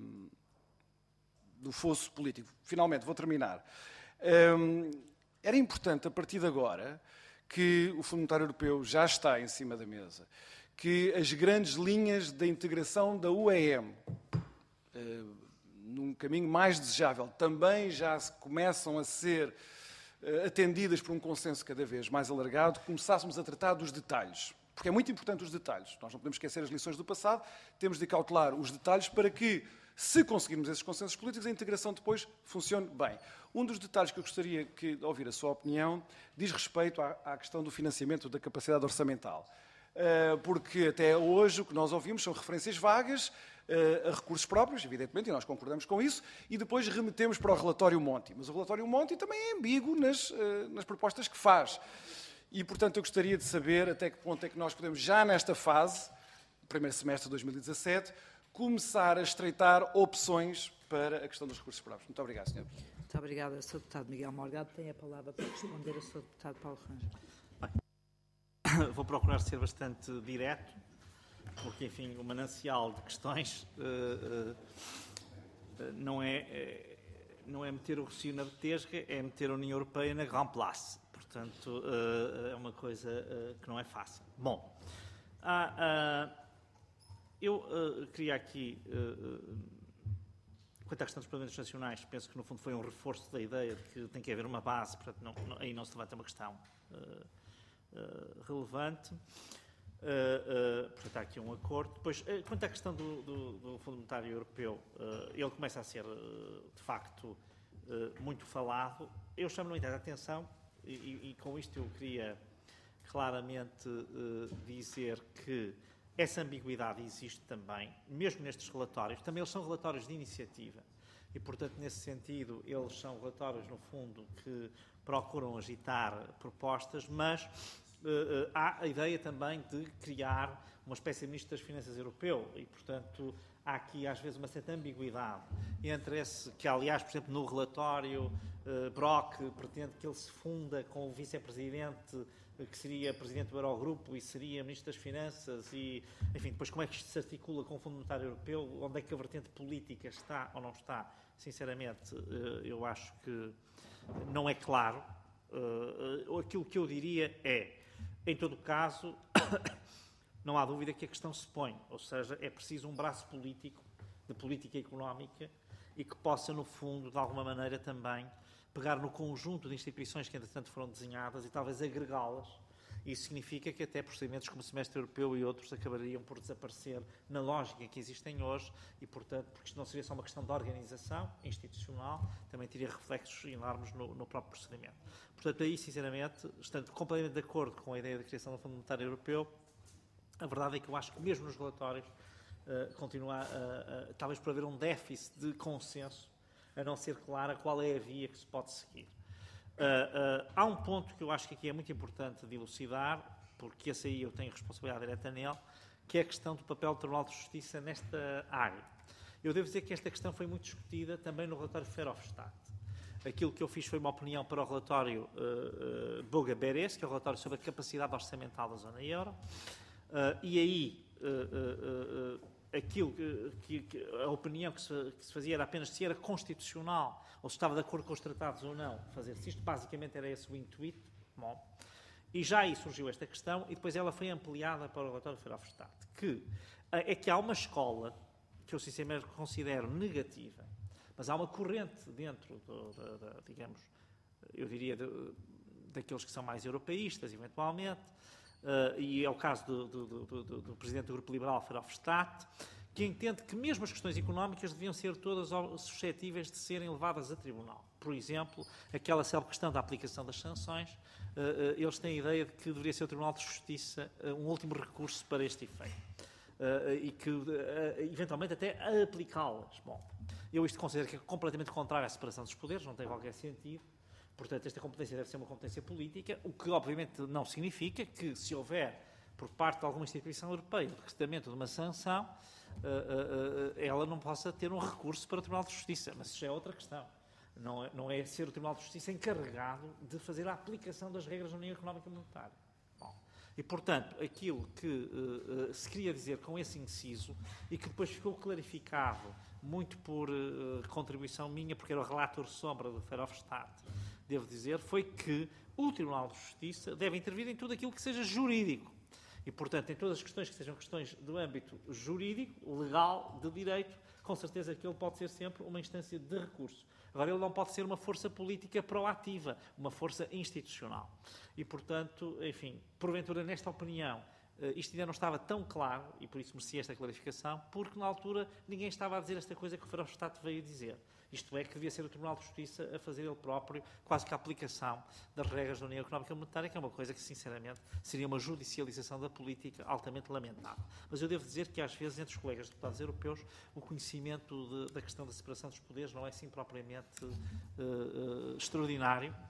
do fosso político. Finalmente, vou terminar. Um, era importante, a partir de agora, que o Fundo Monetário Europeu já está em cima da mesa, que as grandes linhas da integração da U E M, uh, num caminho mais desejável, também já começam a ser uh, atendidas por um consenso cada vez mais alargado, começássemos a tratar dos detalhes. Porque é muito importante os detalhes. Nós não podemos esquecer as lições do passado, temos de cautelar os detalhes para que, se conseguirmos esses consensos políticos, a integração depois funcione bem. Um dos detalhes que eu gostaria de ouvir a sua opinião diz respeito à, à questão do financiamento da capacidade orçamental. Uh, porque até hoje o que nós ouvimos são referências vagas, a recursos próprios, evidentemente, e nós concordamos com isso, e depois remetemos para o relatório Monti. Mas o relatório Monti também é ambíguo nas, nas propostas que faz. E, portanto, eu gostaria de saber até que ponto é que nós podemos, já nesta fase, primeiro semestre de dois mil e dezassete, começar a estreitar opções para a questão dos recursos próprios. Muito obrigado, senhor Presidente. Muito obrigada, senhor Deputado Miguel Morgado. Tem a palavra para responder ao senhor Deputado Paulo Rangel. Bem, vou procurar ser bastante direto, porque, enfim, o manancial de questões uh, uh, não, é, é, não é meter o Rossio na betesga, é meter a União Europeia na Grand Place. Portanto, uh, é uma coisa uh, que não é fácil. Bom, uh, uh, eu uh, queria aqui... Uh, uh, Quanto à questão dos Parlamentos Nacionais, penso que, no fundo, foi um reforço da ideia de que tem que haver uma base, portanto, não, não, aí não se levanta uma questão uh, uh, relevante. Uh, uh, portanto, há aqui um acordo. Depois, uh, quanto à questão do, do, do Fundo Monetário Europeu, uh, ele começa a ser, uh, de facto, uh, muito falado. Eu chamo, no entanto, a atenção, e, e, e com isto eu queria claramente uh, dizer que essa ambiguidade existe também, mesmo nestes relatórios. Também eles são relatórios de iniciativa e, portanto, nesse sentido, eles são relatórios, no fundo, que procuram agitar propostas, mas uh, há a ideia também de criar uma espécie de Ministro das Finanças europeu e, portanto, há aqui, às vezes, uma certa ambiguidade entre esse, que, aliás, por exemplo, no relatório, uh, Brok pretende que ele se funda com o vice-presidente que seria Presidente do Eurogrupo e seria Ministro das Finanças e, enfim, depois como é que isto se articula com o Fundo Monetário Europeu, onde é que a vertente política está ou não está, sinceramente, eu acho que não é claro. Aquilo que eu diria é, em todo o caso, não há dúvida que a questão se põe, ou seja, é preciso um braço político, de política económica, e que possa, no fundo, de alguma maneira também, pegar no conjunto de instituições que, entretanto, foram desenhadas e talvez agregá-las. Isso significa que até procedimentos como o Semestre Europeu e outros acabariam por desaparecer na lógica que existem hoje e, portanto, porque isto não seria só uma questão de organização institucional, também teria reflexos enormes no, no próprio procedimento. Portanto, aí, sinceramente, estando completamente de acordo com a ideia da criação do Fundo Monetário Europeu, a verdade é que eu acho que mesmo nos relatórios uh, continua, a, a, a, talvez por haver um déficit de consenso, a não ser clara qual é a via que se pode seguir. Uh, uh, há um ponto que eu acho que aqui é muito importante de elucidar, porque esse aí eu tenho responsabilidade direta nele, que é a questão do papel do Tribunal de Justiça nesta área. Eu devo dizer que esta questão foi muito discutida também no relatório Verhofstadt. Aquilo que eu fiz foi uma opinião para o relatório uh, uh, Boga-Berès, que é o relatório sobre a capacidade orçamental da zona euro, uh, e aí uh, uh, uh, aquilo que, que, a opinião que se, que se fazia era apenas se era constitucional ou se estava de acordo com os tratados ou não fazer-se isto. Basicamente era esse o intuito. Bom, e já aí surgiu esta questão e depois ela foi ampliada para o relatório Verhofstadt, que é que há uma escola que eu sinceramente considero negativa, mas há uma corrente dentro, do, da, da, digamos, eu diria, de, daqueles que são mais europeístas, eventualmente, Uh, e é o caso do, do, do, do, do Presidente do Grupo Liberal, Verhofstadt, que entende que mesmo as questões económicas deviam ser todas suscetíveis de serem levadas a tribunal. Por exemplo, aquela célebre questão da aplicação das sanções, uh, uh, eles têm a ideia de que deveria ser o Tribunal de Justiça uh, um último recurso para este efeito. Uh, e que, uh, eventualmente, até a aplicá-las. Bom, eu isto considero que é completamente contrário à separação dos poderes, não tem qualquer sentido. Portanto, esta competência deve ser uma competência política, o que obviamente não significa que, se houver, por parte de alguma instituição europeia, o decretamento de uma sanção, uh, uh, uh, ela não possa ter um recurso para o Tribunal de Justiça. Mas isso já é outra questão. Não é, não é ser o Tribunal de Justiça encarregado de fazer a aplicação das regras da União Económica e Monetária. Bom, e, portanto, aquilo que uh, uh, se queria dizer com esse inciso, e que depois ficou clarificado muito por uh, contribuição minha, porque era o relator sombra do Verhofstadt, devo dizer, foi que o Tribunal de Justiça deve intervir em tudo aquilo que seja jurídico. E, portanto, em todas as questões que sejam questões do âmbito jurídico, legal, de direito, com certeza que ele pode ser sempre uma instância de recurso. Agora, ele não pode ser uma força política proativa, uma força institucional. E, portanto, enfim, porventura, nesta opinião, isto ainda não estava tão claro, e por isso merecia esta clarificação, porque na altura ninguém estava a dizer esta coisa que o Verhofstadt veio dizer. Isto é, que devia ser o Tribunal de Justiça a fazer ele próprio quase que a aplicação das regras da União Económica e Monetária, que é uma coisa que, sinceramente, seria uma judicialização da política altamente lamentável. Mas eu devo dizer que, às vezes, entre os colegas deputados europeus, o conhecimento de, da questão da separação dos poderes não é, assim, propriamente uh, uh, extraordinário.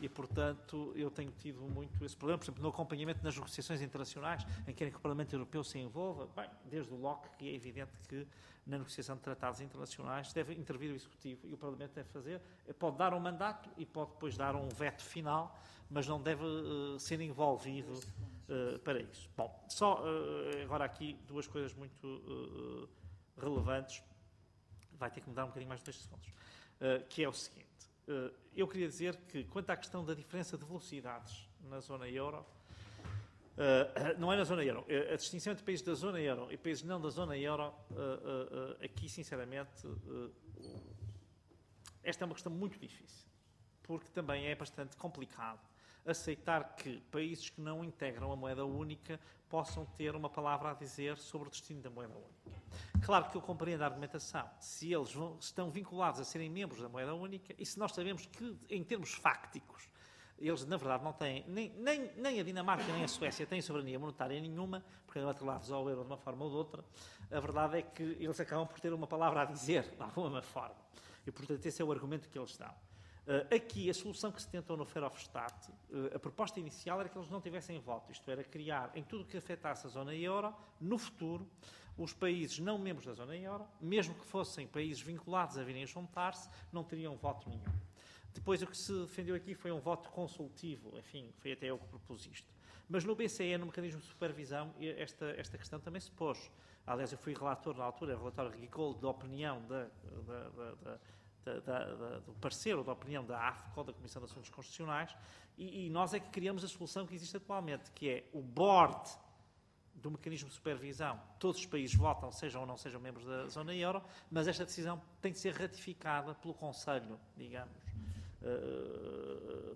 e, portanto, eu tenho tido muito esse problema, por exemplo, no acompanhamento nas negociações internacionais, em que querem que o Parlamento Europeu se envolva, bem, desde o Locke, que é evidente que na negociação de tratados internacionais deve intervir o Executivo e o Parlamento deve fazer, pode dar um mandato e pode depois dar um veto final, mas não deve uh, ser envolvido uh, para isso. Bom, só uh, agora aqui duas coisas muito uh, relevantes, vai ter que mudar um bocadinho mais de dois segundos, uh, que é o seguinte. Uh, eu queria dizer que, quanto à questão da diferença de velocidades na zona euro, uh, não é na zona euro, a distinção entre países da zona euro e países não da zona euro, uh, uh, uh, aqui, sinceramente, uh, esta é uma questão muito difícil, porque também é bastante complicado aceitar que países que não integram a moeda única possam ter uma palavra a dizer sobre o destino da moeda única. Claro que eu compreendo a argumentação, se eles vão, estão vinculados a serem membros da moeda única e se nós sabemos que, em termos fácticos, eles, na verdade, não têm, nem, nem, nem a Dinamarca nem a Suécia têm soberania monetária nenhuma, porque andam atrelados ao euro de uma forma ou de outra, a verdade é que eles acabam por ter uma palavra a dizer, de alguma forma. E, portanto, esse é o argumento que eles dão. Uh, aqui, a solução que se tentou no Verhofstadt, uh, a proposta inicial era que eles não tivessem voto, isto era criar, em tudo o que afetasse a zona euro, no futuro, os países não membros da zona euro, mesmo que fossem países vinculados a virem a juntar-se, não teriam voto nenhum. Depois, o que se defendeu aqui foi um voto consultivo, enfim, foi até eu que propus isto. Mas no B C E, no mecanismo de supervisão, esta, esta questão também se pôs. Aliás, eu fui relator na altura, relatório Giegold, da opinião da... da, da, da Da, da, da, do parecer ou da opinião da A F C O, da Comissão de Assuntos Constitucionais, e, e nós é que criamos a solução que existe atualmente, que é o board do mecanismo de supervisão. Todos os países votam, sejam ou não sejam membros da zona euro, mas esta decisão tem de ser ratificada pelo Conselho, digamos, uh,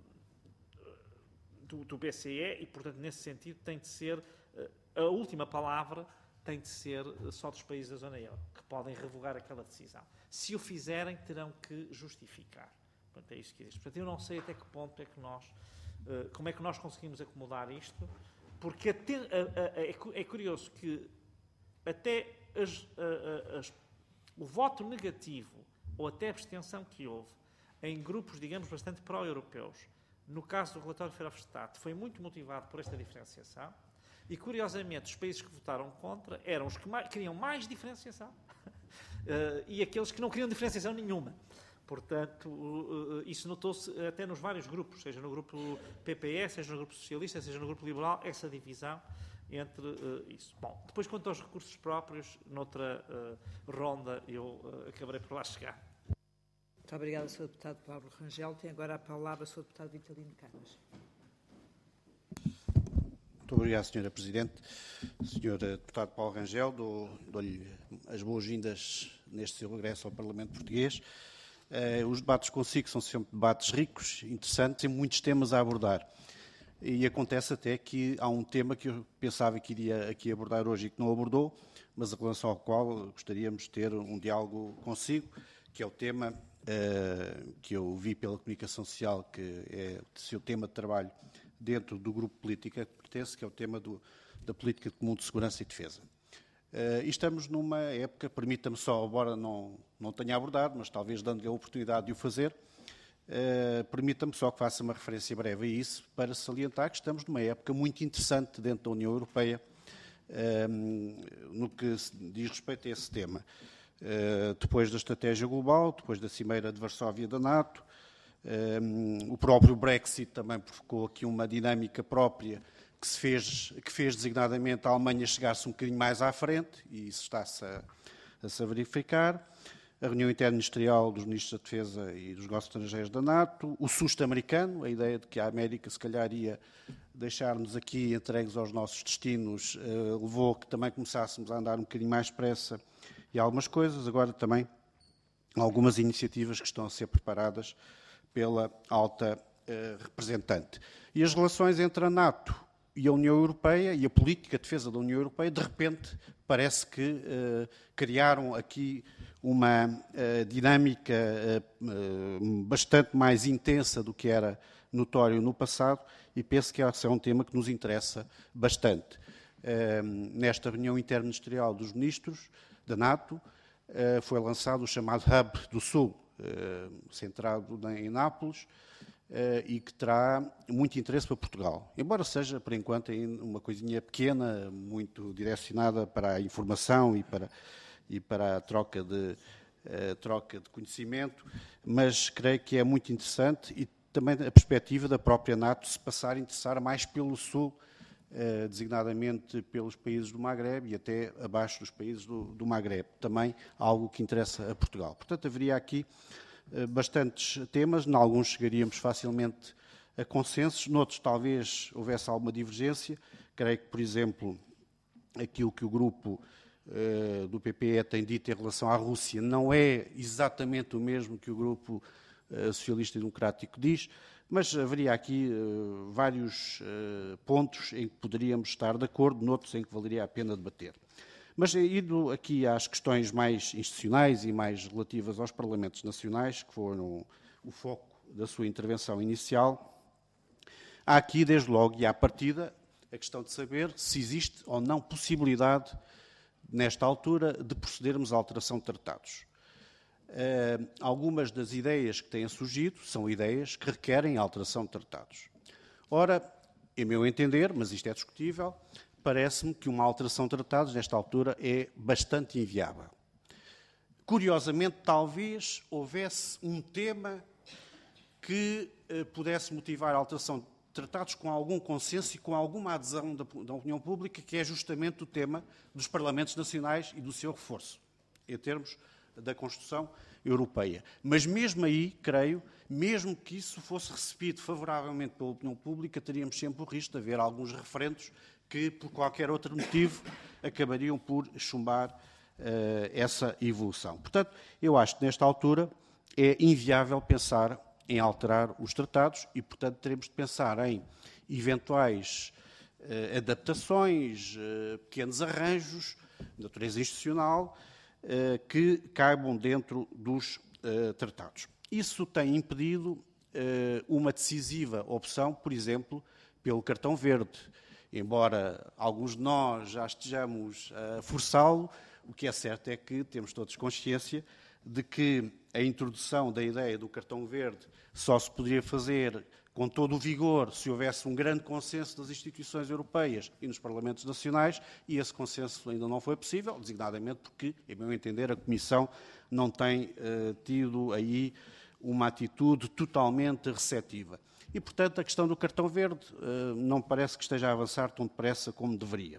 do, do B C E, e, portanto, nesse sentido, tem de ser, uh, a última palavra tem de ser só dos países da zona euro, que podem revogar aquela decisão. Se o fizerem, terão que justificar. Portanto, é isso que existe. Portanto, eu não sei até que ponto é que nós, uh, como é que nós conseguimos acomodar isto, porque até, uh, uh, é, é curioso que até as, uh, uh, as, o voto negativo ou até a abstenção que houve em grupos, digamos, bastante pró-europeus, no caso do relatório Verhofstadt, foi muito motivado por esta diferenciação. E, curiosamente, os países que votaram contra eram os que mais, queriam mais diferenciação uh, e aqueles que não queriam diferenciação nenhuma. Portanto, uh, uh, isso notou-se até nos vários grupos, seja no grupo P P E, seja no grupo socialista, seja no grupo liberal, essa divisão entre uh, isso. Bom, depois, quanto aos recursos próprios, noutra uh, ronda eu uh, acabarei por lá chegar. Muito obrigada, senhor Deputado Pablo Rangel. Tem agora a palavra o senhor Deputado Vitalino Canas. Muito obrigado, senhora Presidente. senhor Deputado Paulo Rangel, dou, dou-lhe as boas-vindas neste seu regresso ao Parlamento Português. Uh, os debates consigo são sempre debates ricos, interessantes e muitos temas a abordar. E acontece até que há um tema que eu pensava que iria aqui abordar hoje e que não abordou, mas em relação ao qual gostaríamos de ter um diálogo consigo, que é o tema uh, que eu vi pela comunicação social, que é o seu tema de trabalho dentro do grupo político a que pertence, que é o tema do, da política comum de segurança e defesa. Uh, e estamos numa época, permita-me só, embora não, não tenha abordado, mas talvez dando-lhe a oportunidade de o fazer, uh, permita-me só que faça uma referência breve a isso, para salientar que estamos numa época muito interessante dentro da União Europeia, uh, no que diz respeito a esse tema. Uh, depois da estratégia global, depois da Cimeira de Varsóvia da NATO, um, o próprio Brexit também provocou aqui uma dinâmica própria que, se fez, que fez designadamente a Alemanha chegar-se um bocadinho mais à frente, e isso está-se a, a se verificar. A reunião interministerial dos ministros da Defesa e dos negócios estrangeiros da NATO, o susto americano, a ideia de que a América se calhar ia deixar-nos aqui entregues aos nossos destinos, uh, levou que também começássemos a andar um bocadinho mais depressa e algumas coisas. Agora também algumas iniciativas que estão a ser preparadas pela alta uh, representante. E as relações entre a NATO e a União Europeia e a política de defesa da União Europeia, de repente, parece que uh, criaram aqui uma uh, dinâmica uh, uh, bastante mais intensa do que era notório no passado, e penso que esse é um tema que nos interessa bastante. Uh, nesta reunião interministerial dos ministros da NATO, uh, foi lançado o chamado Hub do Sul, uh, centrado em Nápoles, e que terá muito interesse para Portugal. Embora seja, por enquanto, uma coisinha pequena, muito direcionada para a informação e para, e para a troca de, a troca de conhecimento, mas creio que é muito interessante e também a perspectiva da própria NATO se passar a interessar mais pelo Sul, eh, designadamente pelos países do Magreb e até abaixo dos países do, do Magreb. Também algo que interessa a Portugal. Portanto, haveria aqui eh, bastantes temas, em alguns chegaríamos facilmente a consensos, noutros talvez houvesse alguma divergência. Creio que, por exemplo, aquilo que o grupo eh, do P P E tem dito em relação à Rússia não é exatamente o mesmo que o grupo Socialista e Democrático diz, mas haveria aqui uh, vários uh, pontos em que poderíamos estar de acordo, noutros em que valeria a pena debater. Mas indo aqui às questões mais institucionais e mais relativas aos Parlamentos Nacionais, que foram o foco da sua intervenção inicial, há aqui, desde logo e à partida, a questão de saber se existe ou não possibilidade, nesta altura, de procedermos à alteração de tratados. Uh, algumas das ideias que têm surgido são ideias que requerem alteração de tratados. Ora, em meu entender, mas isto é discutível, parece-me que uma alteração de tratados, nesta altura, é bastante inviável. Curiosamente, talvez houvesse um tema que uh, pudesse motivar a alteração de tratados com algum consenso e com alguma adesão da, da opinião pública, que é justamente o tema dos Parlamentos Nacionais e do seu reforço, em termos da Constituição Europeia. Mas mesmo aí, creio, mesmo que isso fosse recebido favoravelmente pela opinião pública, teríamos sempre o risco de haver alguns referendos que, por qualquer outro motivo, acabariam por chumbar uh, essa evolução. Portanto, eu acho que nesta altura é inviável pensar em alterar os tratados e, portanto, teremos de pensar em eventuais uh, adaptações, uh, pequenos arranjos de natureza institucional, que caibam dentro dos uh, tratados. Isso tem impedido uh, uma decisiva opção, por exemplo, pelo cartão verde. Embora alguns de nós já estejamos a forçá-lo, o que é certo é que temos todos consciência de que a introdução da ideia do cartão verde só se poderia fazer com todo o vigor se houvesse um grande consenso das instituições europeias e nos Parlamentos Nacionais, e esse consenso ainda não foi possível, designadamente porque, em meu entender, a Comissão não tem uh, tido aí uma atitude totalmente receptiva. E, portanto, a questão do cartão verde uh, não parece que esteja a avançar tão depressa como deveria.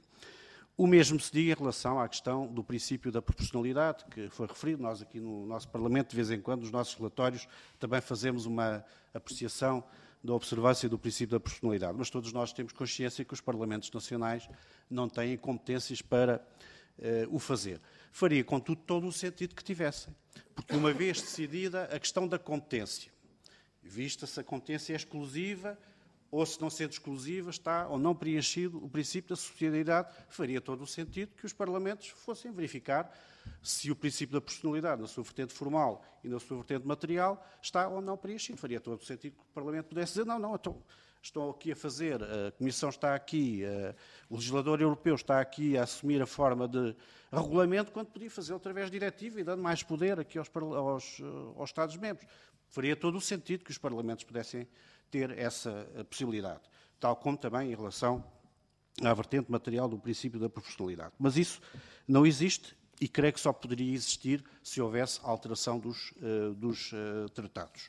O mesmo se diga em relação à questão do princípio da proporcionalidade, que foi referido. Nós aqui no nosso Parlamento, de vez em quando, nos nossos relatórios, também fazemos uma apreciação da observância do princípio da proporcionalidade. Mas todos nós temos consciência que os Parlamentos Nacionais não têm competências para uh, o fazer. Faria, contudo, todo o sentido que tivessem. Porque, uma vez decidida a questão da competência, vista se a competência é exclusiva, ou se não sendo exclusiva, está ou não preenchido o princípio da subsidiariedade, faria todo o sentido que os Parlamentos fossem verificar se o princípio da proporcionalidade, na sua vertente formal e na sua vertente material, está ou não preenchido. Faria todo o sentido que o Parlamento pudesse dizer, não, não, então, estão aqui a fazer, a Comissão está aqui, a, o legislador europeu está aqui a assumir a forma de regulamento, quando podia fazer através de diretiva e dando mais poder aqui aos, aos, aos Estados-membros. Faria todo o sentido que os Parlamentos pudessem ter essa possibilidade, tal como também em relação à vertente material do princípio da proporcionalidade. Mas isso não existe e creio que só poderia existir se houvesse alteração dos, uh, dos uh, tratados.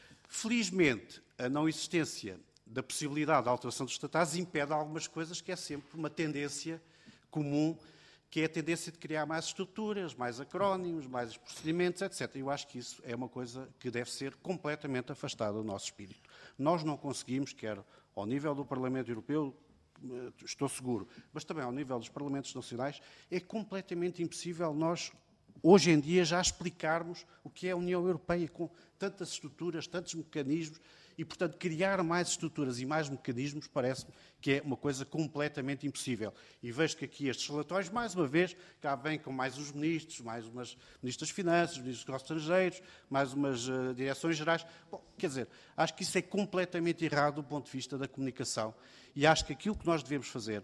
Felizmente, a não existência da possibilidade de alteração dos tratados impede algumas coisas que é sempre uma tendência comum, que é a tendência de criar mais estruturas, mais acrónimos, mais procedimentos, etcétera. Eu acho que isso é uma coisa que deve ser completamente afastada do nosso espírito. Nós não conseguimos, quer ao nível do Parlamento Europeu, estou seguro, mas também ao nível dos Parlamentos Nacionais, é completamente impossível nós, hoje em dia, já explicarmos o que é a União Europeia com tantas estruturas, tantos mecanismos, e, portanto, criar mais estruturas e mais mecanismos parece-me que é uma coisa completamente impossível. E vejo que aqui estes relatórios, mais uma vez, cá vêm com mais os ministros, mais umas ministras das Finanças, ministros dos Negócios Estrangeiros, mais umas uh, direções gerais. Bom, quer dizer, acho que isso é completamente errado do ponto de vista da comunicação. E acho que aquilo que nós devemos fazer,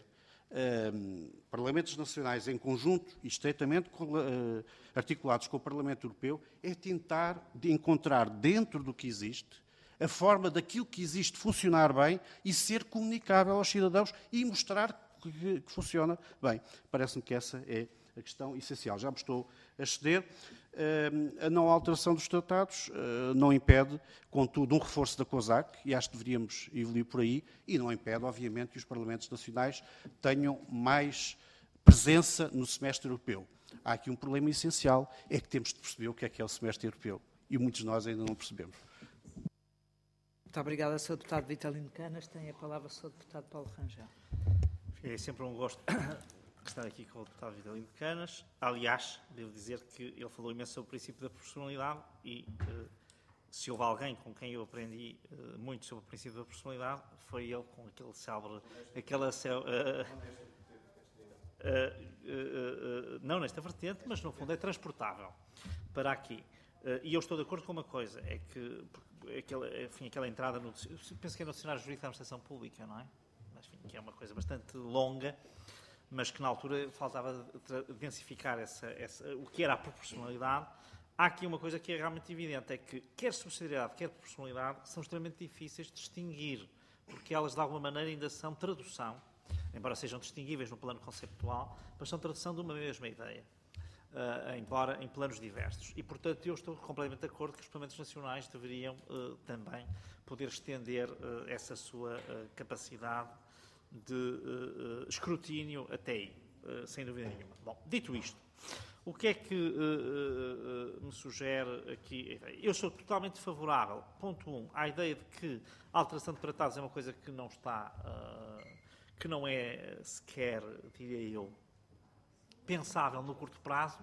uh, Parlamentos Nacionais em conjunto e estreitamente uh, articulados com o Parlamento Europeu, é tentar de encontrar dentro do que existe a forma daquilo que existe funcionar bem e ser comunicável aos cidadãos e mostrar que, que funciona bem. Parece-me que essa é a questão essencial. Já me estou a exceder. A não alteração dos tratados não impede, contudo, um reforço da COSAC, e acho que deveríamos evoluir por aí, e não impede, obviamente, que os Parlamentos Nacionais tenham mais presença no semestre europeu. Há aqui um problema essencial, é que temos de perceber o que é que é o semestre europeu, e muitos de nós ainda não percebemos. Muito obrigada, senhor Deputado Vitalino Canas. Tem a palavra o senhor Deputado Paulo Rangel. É sempre um gosto estar aqui com o Deputado Vitalino Canas. Aliás, devo dizer que ele falou imenso sobre o princípio da proporcionalidade e uh, se houve alguém com quem eu aprendi uh, muito sobre o princípio da proporcionalidade, foi ele com aquele célebre... Aquela, uh, Uh, uh, uh, uh, não nesta vertente, mas no fundo é transportável para aqui. Uh, e eu estou de acordo com uma coisa, é que aquela, enfim, aquela entrada, no, penso que é no Dicionário Jurídico da Administração Pública, não é? Mas, enfim, que é uma coisa bastante longa, mas que na altura faltava densificar essa, essa, o que era a proporcionalidade. Há aqui uma coisa que é realmente evidente, é que quer subsidiariedade, quer proporcionalidade, são extremamente difíceis de distinguir, porque elas de alguma maneira ainda são tradução, embora sejam distinguíveis no plano conceptual, mas são tradução de uma mesma ideia, uh, embora em planos diversos. E, portanto, eu estou completamente de acordo que os Parlamentos Nacionais deveriam uh, também poder estender uh, essa sua uh, capacidade de uh, uh, escrutínio até aí, uh, sem dúvida nenhuma. Bom, dito isto, o que é que uh, uh, me sugere aqui? Eu sou totalmente favorável, ponto um, à ideia de que a alteração de tratados é uma coisa que não está... Uh, que não é sequer, diria eu, pensável no curto prazo, uh,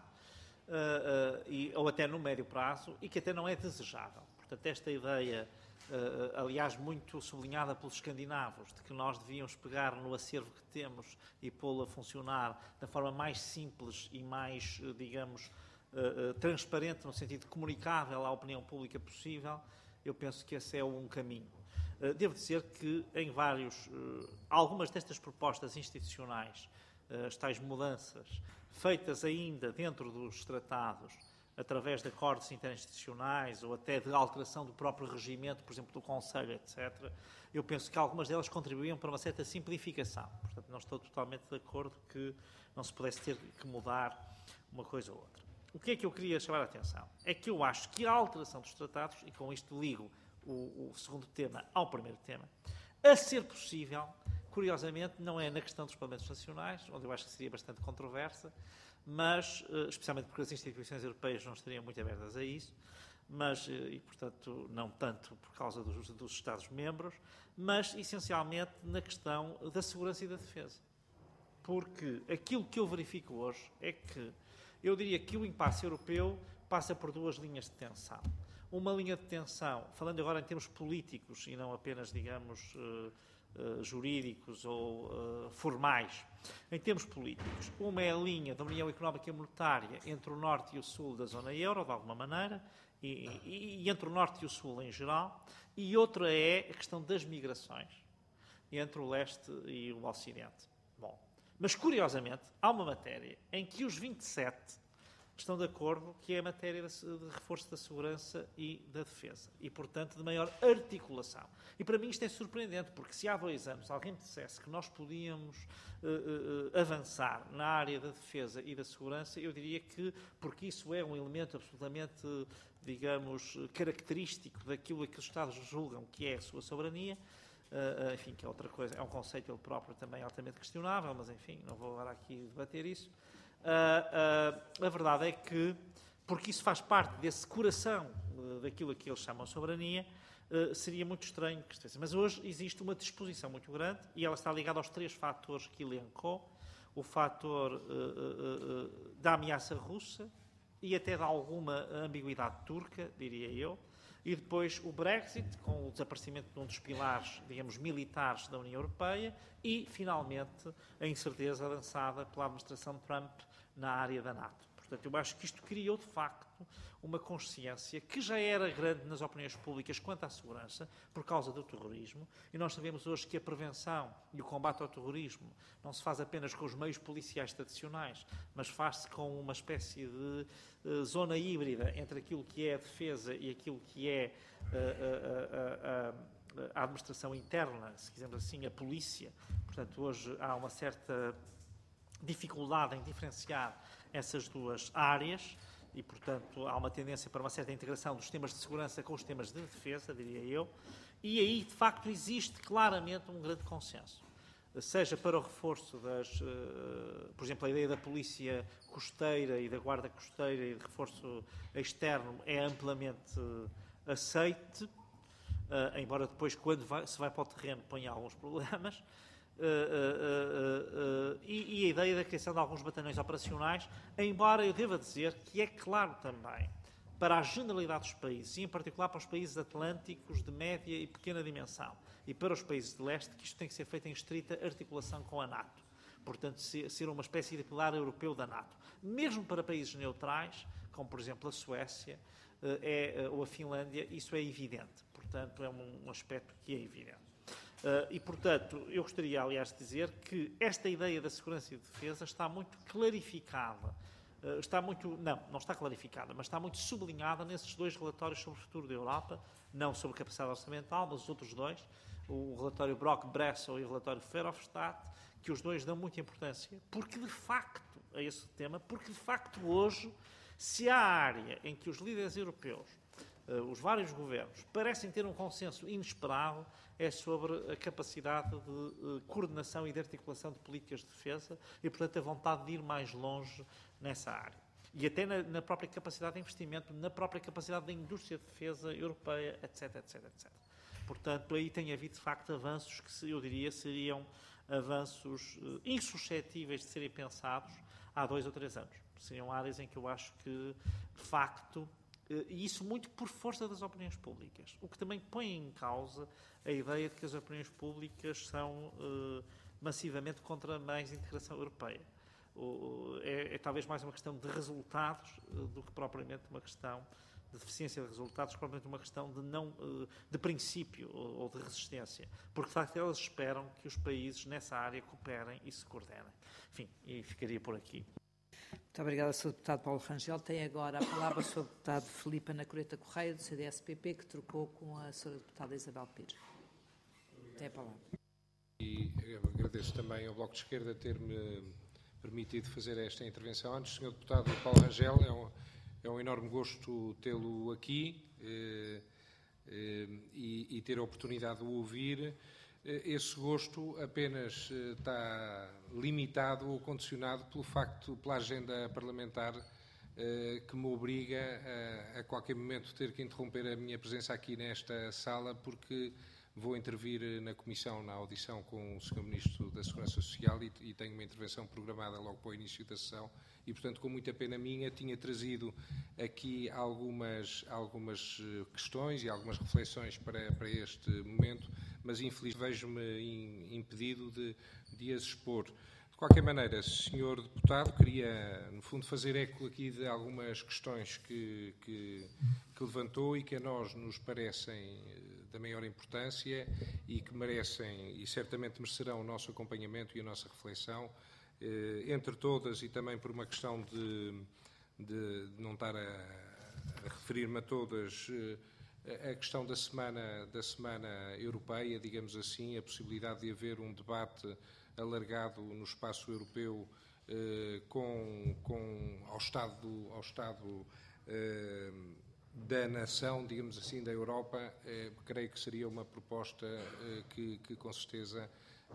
uh, e, ou até no médio prazo, e que até não é desejável. Portanto, esta ideia, uh, aliás, muito sublinhada pelos escandinavos, de que nós devíamos pegar no acervo que temos e pô-lo a funcionar da forma mais simples e mais, digamos, uh, uh, transparente, no sentido comunicável à opinião pública possível, eu penso que esse é um caminho. Devo dizer que em vários, algumas destas propostas institucionais, as tais mudanças, feitas ainda dentro dos tratados, através de acordos interinstitucionais ou até de alteração do próprio regimento, por exemplo, do Conselho, etcétera, eu penso que algumas delas contribuíam para uma certa simplificação. Portanto, não estou totalmente de acordo que não se pudesse ter que mudar uma coisa ou outra. O que é que eu queria chamar a atenção? É que eu acho que a alteração dos tratados, e com isto ligo O, o segundo tema ao primeiro tema, a ser possível, curiosamente, não é na questão dos Parlamentos Nacionais, onde eu acho que seria bastante controversa, mas, especialmente porque as instituições europeias não estariam muito abertas a isso, mas, e portanto, não tanto por causa dos, dos Estados-membros, mas, essencialmente, na questão da segurança e da defesa. Porque aquilo que eu verifico hoje é que, eu diria que o impasse europeu passa por duas linhas de tensão. Uma linha de tensão, falando agora em termos políticos e não apenas, digamos, uh, uh, jurídicos ou uh, formais, em termos políticos, uma é a linha da União Económica e Monetária entre o Norte e o Sul da zona euro, de alguma maneira, e, e, e entre o Norte e o Sul em geral, e outra é a questão das migrações entre o Leste e o Ocidente. Bom, mas, curiosamente, há uma matéria em que os vinte e sete estão de acordo, que é a matéria de reforço da segurança e da defesa. E, portanto, de maior articulação. E, para mim, isto é surpreendente, porque se há dois anos alguém me dissesse que nós podíamos uh, uh, avançar na área da defesa e da segurança, eu diria que, porque isso é um elemento absolutamente, digamos, característico daquilo a que os Estados julgam que é a sua soberania, uh, enfim, que é outra coisa, é um conceito ele próprio também altamente questionável, mas, enfim, não vou agora aqui debater isso. Uh, uh, a verdade é que, porque isso faz parte desse coração uh, daquilo a que eles chamam soberania, uh, seria muito estranho que estivesse. Mas hoje existe uma disposição muito grande e ela está ligada aos três fatores que elencou. O fator uh, uh, uh, da ameaça russa e até de alguma ambiguidade turca, diria eu. E depois o Brexit, com o desaparecimento de um dos pilares, digamos, militares da União Europeia e, finalmente, a incerteza lançada pela administração Trump na área da NATO. Portanto, eu acho que isto criou, de facto, uma consciência que já era grande nas opiniões públicas quanto à segurança, por causa do terrorismo, e nós sabemos hoje que a prevenção e o combate ao terrorismo não se faz apenas com os meios policiais tradicionais, mas faz-se com uma espécie de uh, zona híbrida entre aquilo que é a defesa e aquilo que é uh, uh, uh, uh, a administração interna, se quisermos assim, a polícia. Portanto, hoje há uma certa dificuldade em diferenciar essas duas áreas e, portanto, há uma tendência para uma certa integração dos sistemas de segurança com os sistemas de defesa, diria eu, e aí, de facto, existe claramente um grande consenso. Seja para o reforço das, por exemplo, a ideia da polícia costeira e da guarda costeira e de reforço externo é amplamente aceite, embora depois, quando vai, se vai para o terreno, ponha alguns problemas. Uh, uh, uh, uh, uh, e, e a ideia da criação de alguns batalhões operacionais, embora eu deva dizer que é claro também para a generalidade dos países, e em particular para os países atlânticos de média e pequena dimensão, e para os países de leste, que isto tem que ser feito em estrita articulação com a NATO. Portanto, ser uma espécie de pilar europeu da NATO. Mesmo para países neutrais, como por exemplo a Suécia uh, é, uh, ou a Finlândia, isso é evidente. Portanto, é um, um aspecto que é evidente. Uh, e, portanto, eu gostaria, aliás, de dizer que esta ideia da segurança e defesa está muito clarificada, uh, está muito, não, não está clarificada, mas está muito sublinhada nesses dois relatórios sobre o futuro da Europa, não sobre capacidade orçamental, mas os outros dois, o relatório Brock-Bressel e o relatório Verhofstadt, que os dois dão muita importância, porque de facto, a esse tema, porque de facto hoje, se há área em que os líderes europeus, uh, os vários governos, parecem ter um consenso inesperado, é sobre a capacidade de uh, coordenação e de articulação de políticas de defesa e, portanto, a vontade de ir mais longe nessa área. E até na, na própria capacidade de investimento, na própria capacidade da indústria de defesa europeia, etc, etc, etcétera. Portanto, aí tem havido, de facto, avanços que, eu diria, seriam avanços uh, insuscetíveis de serem pensados há dois ou três anos. Seriam áreas em que eu acho que, de facto, e isso muito por força das opiniões públicas, o que também põe em causa a ideia de que as opiniões públicas são uh, massivamente contra mais integração europeia. Uh, é, é talvez mais uma questão de resultados uh, do que propriamente uma questão de deficiência de resultados, propriamente uma questão de, não, uh, de princípio ou, ou de resistência, porque de facto elas esperam que os países nessa área cooperem e se coordenem. Enfim, e ficaria por aqui. Muito obrigada, senhor Deputado Paulo Rangel. Tem agora a palavra o senhor Deputado Filipe Ana Coreta Correia, do C D S P P, que trocou com a senhora Deputada Isabel Pires. Tem a palavra. E agradeço também ao Bloco de Esquerda ter-me permitido fazer esta intervenção. Antes, senhor Deputado Paulo Rangel, é um, é um enorme gosto tê-lo aqui eh, eh, e, e ter a oportunidade de o ouvir. Esse gosto apenas está limitado ou condicionado pelo facto, pela agenda parlamentar, que me obriga a, a qualquer momento ter que interromper a minha presença aqui nesta sala, porque vou intervir na Comissão, na audição com o senhor Ministro da Segurança Social e, e tenho uma intervenção programada logo para o início da sessão e, portanto, com muita pena minha, tinha trazido aqui algumas, algumas questões e algumas reflexões para, para este momento, mas infelizmente vejo-me impedido de, de as expor. De qualquer maneira, senhor Deputado, queria, no fundo, fazer eco aqui de algumas questões que, que, que levantou e que a nós nos parecem da maior importância e que merecem e certamente merecerão o nosso acompanhamento e a nossa reflexão, eh, entre todas e também por uma questão de, de, de não estar a, a referir-me a todas, eh, a questão da semana, da semana europeia, digamos assim, a possibilidade de haver um debate alargado no espaço europeu eh, com, com, ao Estado, ao Estado eh, da nação, digamos assim, da Europa, eh, creio que seria uma proposta eh, que, que com certeza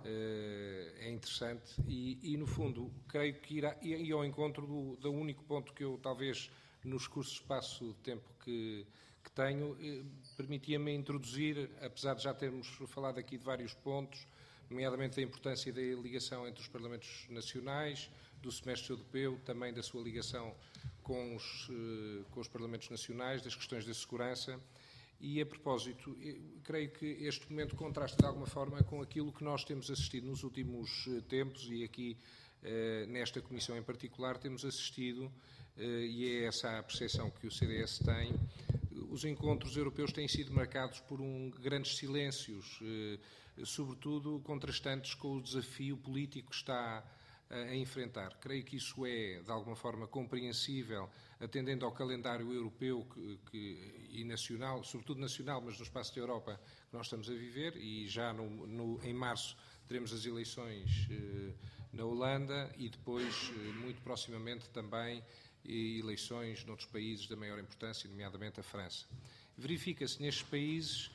eh, é interessante e, e, no fundo, creio que irá ir ao encontro do, do único ponto que eu, talvez, no escurso espaço de tempo que, que tenho, eh, permitia-me introduzir, apesar de já termos falado aqui de vários pontos, nomeadamente da importância da ligação entre os Parlamentos Nacionais, do semestre europeu, também da sua ligação com os, com os Parlamentos Nacionais, das questões da segurança. E, a propósito, creio que este momento contrasta de alguma forma com aquilo que nós temos assistido nos últimos tempos, e aqui nesta Comissão em particular, temos assistido, e é essa a percepção que o C D S tem, os encontros europeus têm sido marcados por um, grandes silêncios, sobretudo contrastantes com o desafio político que está a enfrentar. Creio que isso é, de alguma forma, compreensível, atendendo ao calendário europeu que, que, e nacional, sobretudo nacional, mas no espaço da Europa que nós estamos a viver, e já no, no, em março teremos as eleições eh, na Holanda e depois, eh, muito proximamente, também eleições noutros países da maior importância, nomeadamente a França. Verifica-se nestes países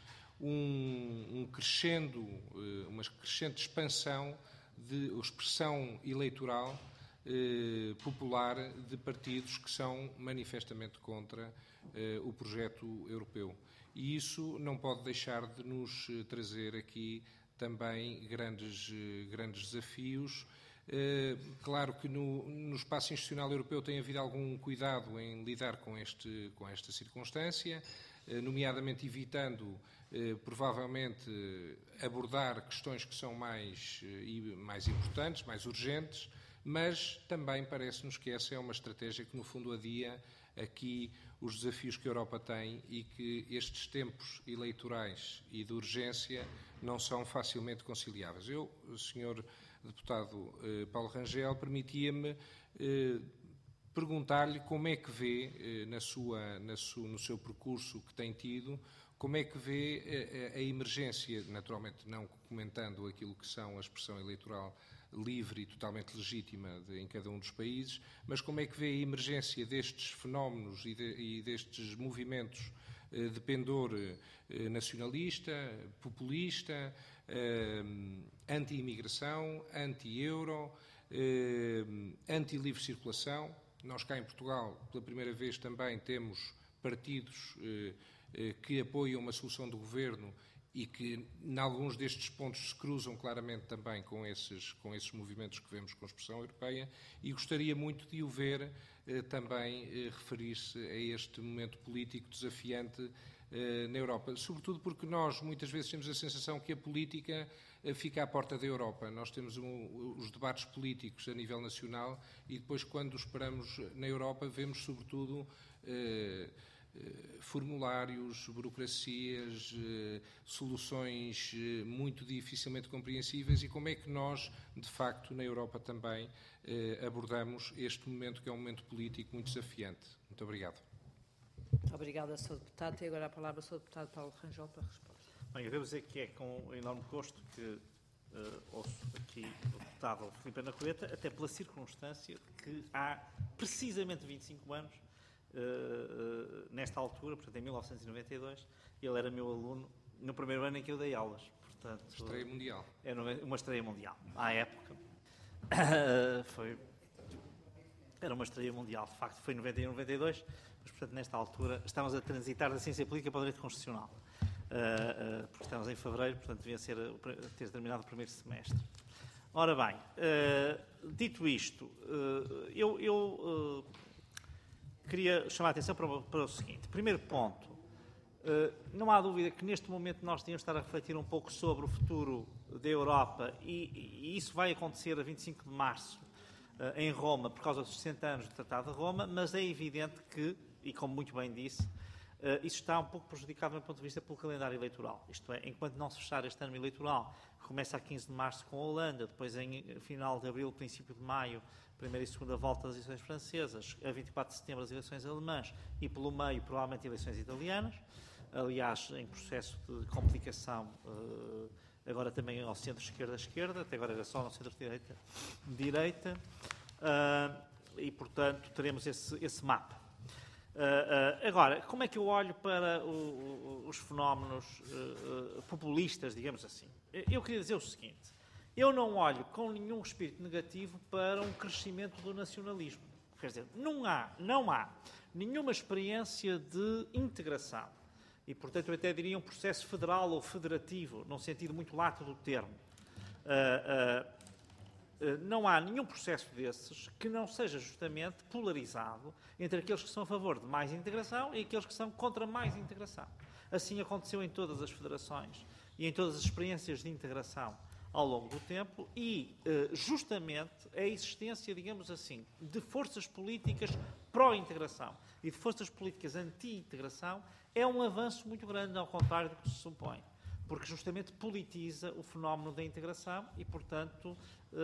um, um crescendo, eh, uma crescente expansão de expressão eleitoral eh, popular de partidos que são manifestamente contra eh, o projeto europeu. E isso não pode deixar de nos trazer aqui também grandes, grandes desafios. Eh, claro que no, no espaço institucional europeu tem havido algum cuidado em lidar com, este, com esta circunstância, eh, nomeadamente evitando Eh, provavelmente abordar questões que são mais, eh, mais importantes, mais urgentes, mas também parece-nos que essa é uma estratégia que, no fundo, adia aqui os desafios que a Europa tem e que estes tempos eleitorais e de urgência não são facilmente conciliáveis. Eu, senhor Deputado eh, Paulo Rangel, permitia-me eh, perguntar-lhe como é que vê, eh, na sua, na sua, no seu percurso que tem tido, como é que vê a, a emergência, naturalmente não comentando aquilo que são a expressão eleitoral livre e totalmente legítima de, em cada um dos países, mas como é que vê a emergência destes fenómenos e, de, e destes movimentos eh, de pendor eh, nacionalista, populista, eh, anti-imigração, anti-euro, eh, anti-livre circulação. Nós cá em Portugal, pela primeira vez também temos partidos eh, que apoiam uma solução do Governo e que, em alguns destes pontos, se cruzam claramente também com esses, com esses movimentos que vemos com a expressão europeia, e gostaria muito de o ver eh, também eh, referir-se a este momento político desafiante eh, na Europa, sobretudo porque nós muitas vezes temos a sensação que a política eh, fica à porta da Europa. Nós temos um, os debates políticos a nível nacional e depois, quando os esperamos na Europa, vemos sobretudo eh, formulários, burocracias, soluções muito dificilmente compreensíveis, e como é que nós, de facto, na Europa também abordamos este momento que é um momento político muito desafiante. Muito obrigado. Obrigada, senhor Deputado. E agora a palavra ao senhor Deputado Paulo Rangel para a resposta. Bem, eu devo dizer que é com enorme gosto que uh, ouço aqui o deputado Filipe Ana Colheita, até pela circunstância que há precisamente vinte e cinco anos, Uh, uh, nesta altura, portanto, em mil novecentos e noventa e dois, ele era meu aluno no primeiro ano em que eu dei aulas. Portanto, estreia mundial. Era uma estreia mundial. À época, uh, foi, era uma estreia mundial. De facto, foi em noventa e um, noventa e dois, mas, portanto, nesta altura, estamos a transitar da ciência política para o direito constitucional. Uh, uh, porque estamos em fevereiro, portanto, devia ser, ter terminado o primeiro semestre. Ora bem, uh, dito isto, uh, eu... eu uh, queria chamar a atenção para o, para o seguinte. Primeiro ponto, não há dúvida que neste momento nós tínhamos de estar a refletir um pouco sobre o futuro da Europa e, e isso vai acontecer a vinte e cinco de março em Roma por causa dos sessenta anos do Tratado de Roma, mas é evidente que, e como muito bem disse, isso está um pouco prejudicado do meu ponto de vista pelo calendário eleitoral. Isto é, enquanto não se fechar este ano eleitoral, que começa a quinze de março com a Holanda, depois em final de abril, princípio de maio, primeira e segunda volta das eleições francesas, a vinte e quatro de setembro as eleições alemãs e, pelo meio, provavelmente eleições italianas, aliás, em processo de complicação, agora também ao centro-esquerda-esquerda, até agora era só no centro-direita, e, portanto, teremos esse, esse mapa. Agora, como é que eu olho para o, os fenómenos populistas, digamos assim? Eu queria dizer o seguinte. Eu não olho com nenhum espírito negativo para um crescimento do nacionalismo. Quer dizer, não há, não há nenhuma experiência de integração. E, portanto, eu até diria um processo federal ou federativo, num sentido muito lato do termo. Uh, uh, uh, não há nenhum processo desses que não seja justamente polarizado entre aqueles que são a favor de mais integração e aqueles que são contra mais integração. Assim aconteceu em todas as federações e em todas as experiências de integração ao longo do tempo e, justamente, a existência, digamos assim, de forças políticas pró-integração e de forças políticas anti-integração é um avanço muito grande, ao contrário do que se supõe, porque justamente politiza o fenómeno da integração e, portanto,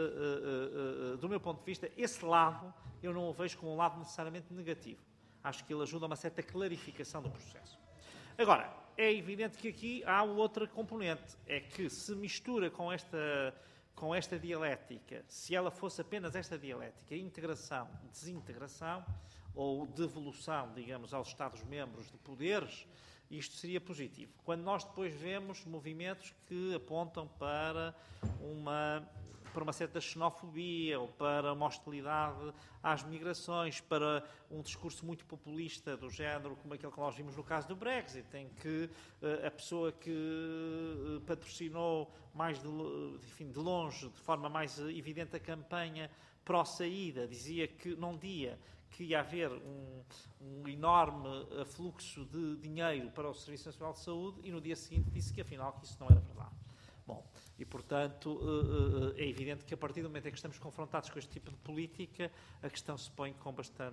do meu ponto de vista, esse lado eu não o vejo como um lado necessariamente negativo. Acho que ele ajuda a uma certa clarificação do processo. Agora, é evidente que aqui há outra componente, é que se mistura com esta, com esta dialética, se ela fosse apenas esta dialética, integração, desintegração, ou devolução, digamos, aos Estados-membros de poderes, isto seria positivo. Quando nós depois vemos movimentos que apontam para uma, para uma certa xenofobia ou para uma hostilidade às migrações, para um discurso muito populista do género, como aquele que nós vimos no caso do Brexit, em que uh, a pessoa que uh, patrocinou mais de, enfim, de longe, de forma mais evidente, a campanha pró-saída, dizia que num dia que ia haver um, um enorme afluxo de dinheiro para o Serviço Nacional de Saúde e no dia seguinte disse que afinal que isso não era verdade. Bom, e portanto é evidente que a partir do momento em que estamos confrontados com este tipo de política, a questão se põe com bastante,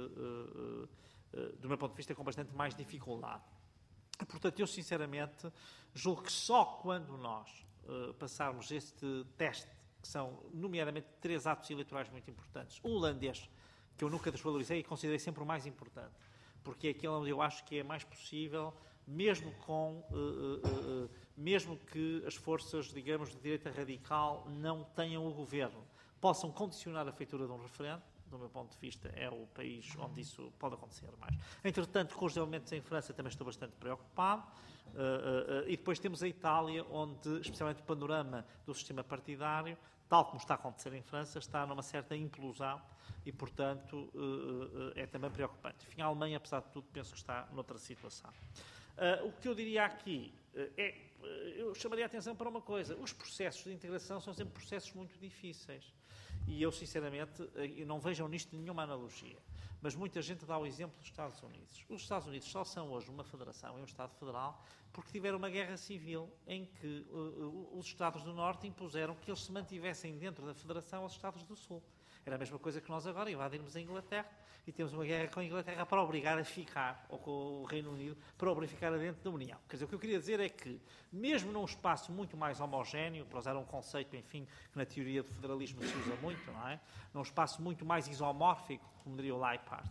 do meu ponto de vista, com bastante mais dificuldade. Portanto, eu sinceramente julgo que só quando nós passarmos este teste, que são nomeadamente três atos eleitorais muito importantes, o holandês, que eu nunca desvalorizei e considerei sempre o mais importante, porque é aquele onde eu acho que é mais possível, mesmo com, uh, uh, uh, mesmo que as forças, digamos, de direita radical não tenham o governo, possam condicionar a feitura de um referendo. Do meu ponto de vista, é o país onde isso pode acontecer mais. Entretanto, com os desenvolvimentos em França também estou bastante preocupado. Uh, uh, uh, e depois temos a Itália, onde, especialmente o panorama do sistema partidário, tal como está a acontecer em França, está numa certa implosão e, portanto, é também preocupante. Enfim, a Alemanha, apesar de tudo, penso que está noutra situação. O que eu diria aqui é, eu chamaria a atenção para uma coisa, os processos de integração são sempre processos muito difíceis e eu, sinceramente, eu não vejo nisto nenhuma analogia, mas muita gente dá o exemplo dos Estados Unidos. Os Estados Unidos só são hoje uma federação e um Estado federal porque tiveram uma guerra civil em que uh, os Estados do Norte impuseram que eles se mantivessem dentro da federação aos Estados do Sul. Era a mesma coisa que nós agora invadirmos a Inglaterra e temos uma guerra com a Inglaterra para obrigar a ficar, ou com o Reino Unido, para obrigar a ficar dentro da União. Quer dizer, o que eu queria dizer é que, mesmo num espaço muito mais homogéneo, para usar um conceito, enfim, que na teoria do federalismo se usa muito, não é? Num espaço muito mais isomórfico, como diria o Leipart,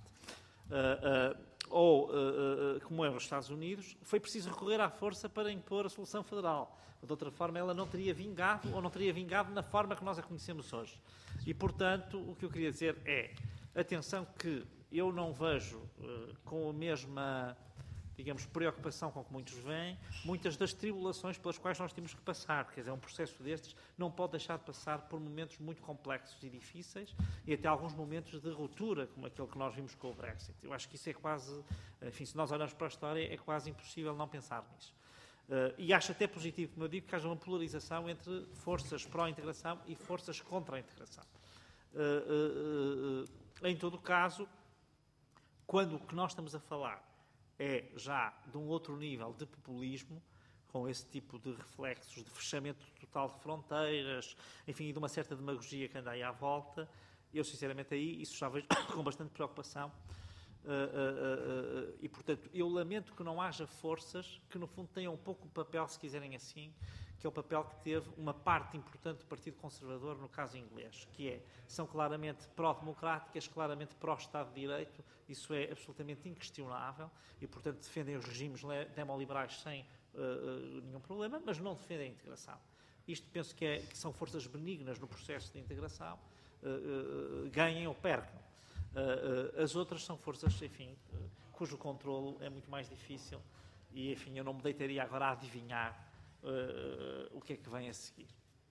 uh, uh, ou, uh, uh, como é nos Estados Unidos, foi preciso recorrer à força para impor a solução federal. De outra forma, ela não teria vingado, ou não teria vingado na forma que nós a conhecemos hoje. E, portanto, o que eu queria dizer é, atenção que eu não vejo uh, com a mesma, digamos, preocupação com que muitos veem, muitas das tribulações pelas quais nós temos que passar. Quer dizer, um processo destes não pode deixar de passar por momentos muito complexos e difíceis e até alguns momentos de ruptura, como aquele que nós vimos com o Brexit. Eu acho que isso é quase, enfim, se nós olharmos para a história, é quase impossível não pensar nisso. Uh, e acho até positivo, como eu digo, que haja uma polarização entre forças pró-integração e forças contra a integração. Uh, uh, uh, em todo o caso, quando o que nós estamos a falar é já de um outro nível de populismo, com esse tipo de reflexos de fechamento total de fronteiras, enfim, e de uma certa demagogia que anda aí à volta, eu, sinceramente, aí isso já vejo com bastante preocupação. Uh, uh, uh, uh, e, portanto, eu lamento que não haja forças que, no fundo, tenham um pouco o papel, se quiserem assim, que é o papel que teve uma parte importante do Partido Conservador, no caso inglês, que é, são claramente pró-democráticas, claramente pró-Estado de Direito, isso é absolutamente inquestionável, e, portanto, defendem os regimes demoliberais sem uh, uh, nenhum problema, mas não defendem a integração. Isto penso que, é, que são forças benignas no processo de integração, uh, uh, ganhem ou percam. Uh, uh, as outras são forças, enfim, uh, cujo controlo é muito mais difícil e, enfim, eu não me deitaria agora a adivinhar uh, uh, o que é que vem a seguir.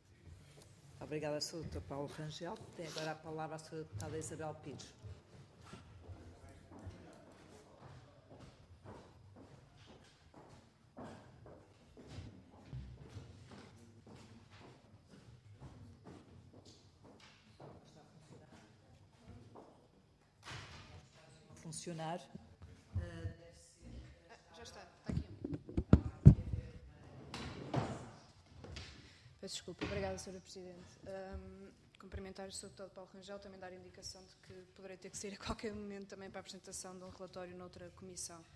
Obrigada, senhor doutor Paulo Rangel. Tem agora a palavra a senhora deputada Isabel Pires. Funcionar. Ah, já está, está aqui. Peço desculpa. Obrigada, senhora Presidente. Um, cumprimentar o senhor Deputado Paulo Rangel, também dar indicação de que poderei ter que sair a qualquer momento também para a apresentação de um relatório noutra comissão.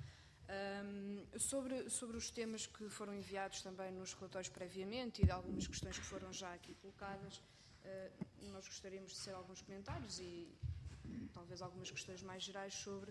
Um, sobre, sobre os temas que foram enviados também nos relatórios previamente e de algumas questões que foram já aqui colocadas, uh, nós gostaríamos de ter alguns comentários e talvez algumas questões mais gerais sobre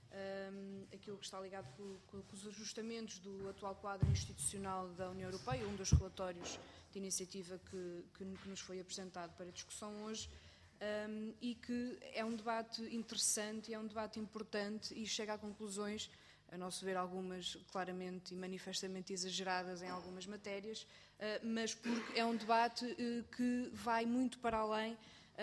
um, aquilo que está ligado com, com, com os ajustamentos do atual quadro institucional da União Europeia, um dos relatórios de iniciativa que, que, que nos foi apresentado para discussão hoje, um, e que é um debate interessante, é um debate importante e chega a conclusões, a nosso ver, algumas claramente e manifestamente exageradas em algumas matérias, mas porque é um debate que vai muito para além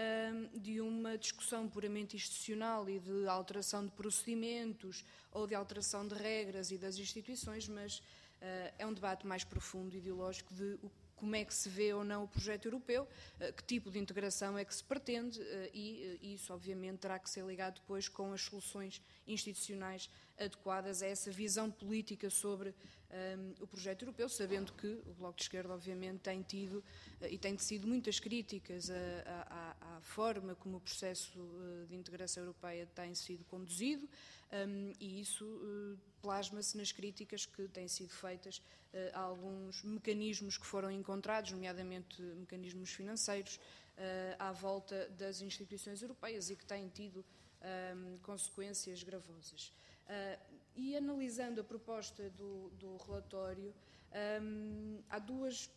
de uma discussão puramente institucional e de alteração de procedimentos ou de alteração de regras e das instituições, mas é um debate mais profundo, ideológico, de como é que se vê ou não o projeto europeu, que tipo de integração é que se pretende e isso, obviamente, terá que ser ligado depois com as soluções institucionais adequadas a essa visão política sobre um, o projeto europeu, sabendo que o Bloco de Esquerda, obviamente, tem tido e tem sido muitas críticas à, à, à forma como o processo de integração europeia tem sido conduzido um, e isso uh, plasma-se nas críticas que têm sido feitas uh, a alguns mecanismos que foram encontrados, nomeadamente mecanismos financeiros, uh, à volta das instituições europeias e que têm tido um, consequências gravosas. Uh, e analisando a proposta do, do relatório, um, há duas,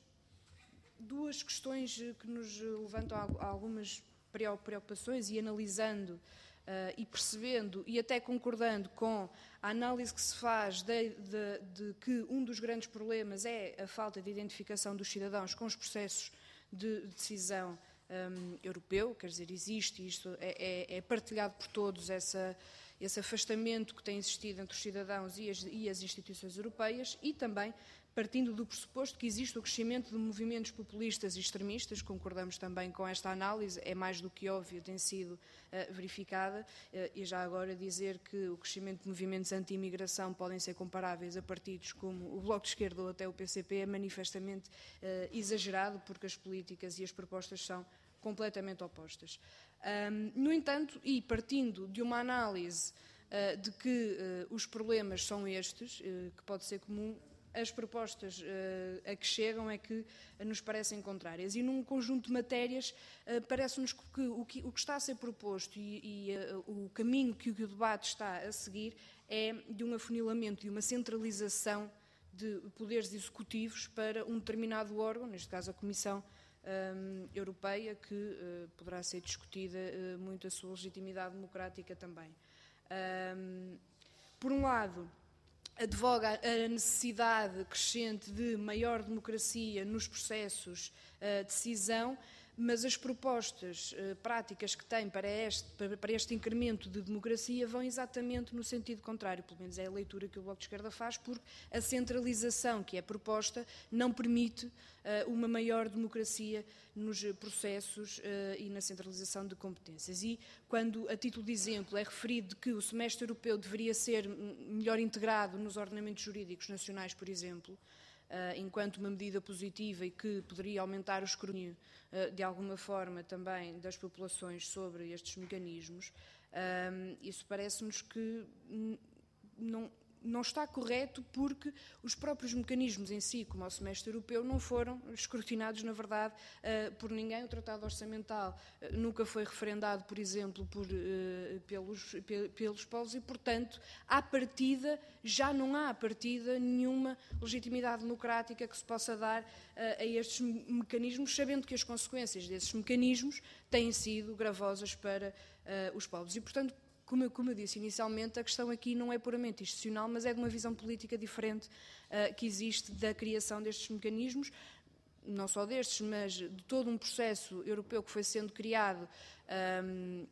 duas questões que nos levantam algumas preocupações e analisando uh, e percebendo e até concordando com a análise que se faz de, de, de que um dos grandes problemas é a falta de identificação dos cidadãos com os processos de decisão um, europeu, quer dizer, existe, isto é, é, é partilhado por todos, essa esse afastamento que tem existido entre os cidadãos e as, e as instituições europeias e também partindo do pressuposto que existe o crescimento de movimentos populistas e extremistas, concordamos também com esta análise, é mais do que óbvio, tem sido uh, verificada, uh, e já agora dizer que o crescimento de movimentos anti-imigração podem ser comparáveis a partidos como o Bloco de Esquerda ou até o P C P, é manifestamente uh, exagerado, porque as políticas e as propostas são completamente opostas. Um, no entanto, e partindo de uma análise uh, de que uh, os problemas são estes, uh, que pode ser comum, as propostas uh, a que chegam é que uh, nos parecem contrárias. E num conjunto de matérias, uh, parece-nos que o, que o que está a ser proposto e, e uh, o caminho que o, que o debate está a seguir é de um afunilamento, de uma centralização de poderes executivos para um determinado órgão, neste caso a Comissão Um, europeia, que uh, poderá ser discutida uh, muito a sua legitimidade democrática também. Um, por um lado, advoga a necessidade crescente de maior democracia nos processos uh, de decisão, mas as propostas uh, práticas que tem para este, para, para este incremento de democracia vão exatamente no sentido contrário, pelo menos é a leitura que o Bloco de Esquerda faz, porque a centralização que é proposta não permite uh, uma maior democracia nos processos uh, e na centralização de competências. E quando, a título de exemplo, é referido que o semestre europeu deveria ser melhor integrado nos ordenamentos jurídicos nacionais, por exemplo, Uh, enquanto uma medida positiva e que poderia aumentar o escrutínio, uh, de alguma forma, também das populações sobre estes mecanismos, uh, isso parece-nos que não, não está correto porque os próprios mecanismos em si, como o semestre europeu, não foram escrutinados, na verdade, uh, por ninguém. O Tratado Orçamental uh, nunca foi referendado, por exemplo, por, uh, pelos, pe, pelos povos e, portanto, à partida, já não há à partida nenhuma legitimidade democrática que se possa dar uh, a estes mecanismos, sabendo que as consequências desses mecanismos têm sido gravosas para uh, os povos. E, portanto, Como eu, como eu disse inicialmente, a questão aqui não é puramente institucional, mas é de uma visão política diferente uh, que existe da criação destes mecanismos, não só destes, mas de todo um processo europeu que foi sendo criado um,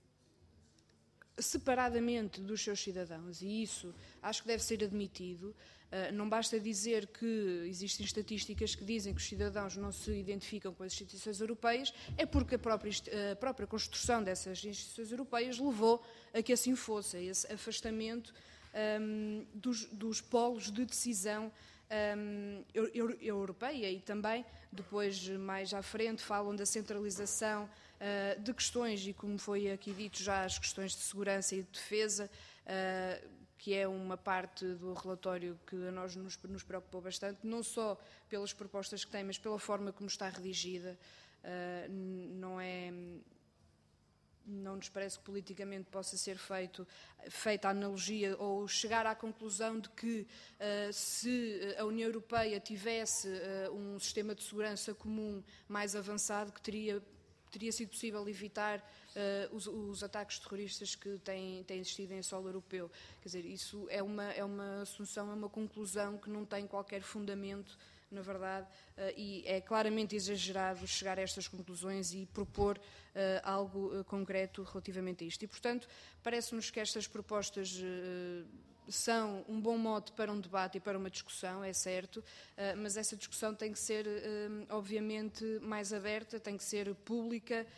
separadamente dos seus cidadãos, e isso acho que deve ser admitido. Uh, não basta dizer que existem estatísticas que dizem que os cidadãos não se identificam com as instituições europeias, é porque a própria, a própria construção dessas instituições europeias levou a que assim fosse, a esse afastamento um, dos, dos polos de decisão um, eu, europeia e também, depois, mais à frente, falam da centralização uh, de questões, e como foi aqui dito já, as questões de segurança e de defesa, uh, que é uma parte do relatório que a nós nos, nos preocupou bastante, não só pelas propostas que tem, mas pela forma como está redigida. Uh, não é... Não nos parece que politicamente possa ser feito, feita a analogia ou chegar à conclusão de que uh, se a União Europeia tivesse uh, um sistema de segurança comum mais avançado, que teria, teria sido possível evitar uh, os, os ataques terroristas que têm, têm existido em solo europeu. Quer dizer, isso é uma, é uma assunção, é uma conclusão que não tem qualquer fundamento, na verdade, uh, e é claramente exagerado chegar a estas conclusões e propor uh, algo uh, concreto relativamente a isto. E, portanto, parece-nos que estas propostas uh, são um bom mote para um debate e para uma discussão, é certo, uh, mas essa discussão tem que ser, uh, obviamente, mais aberta, tem que ser pública.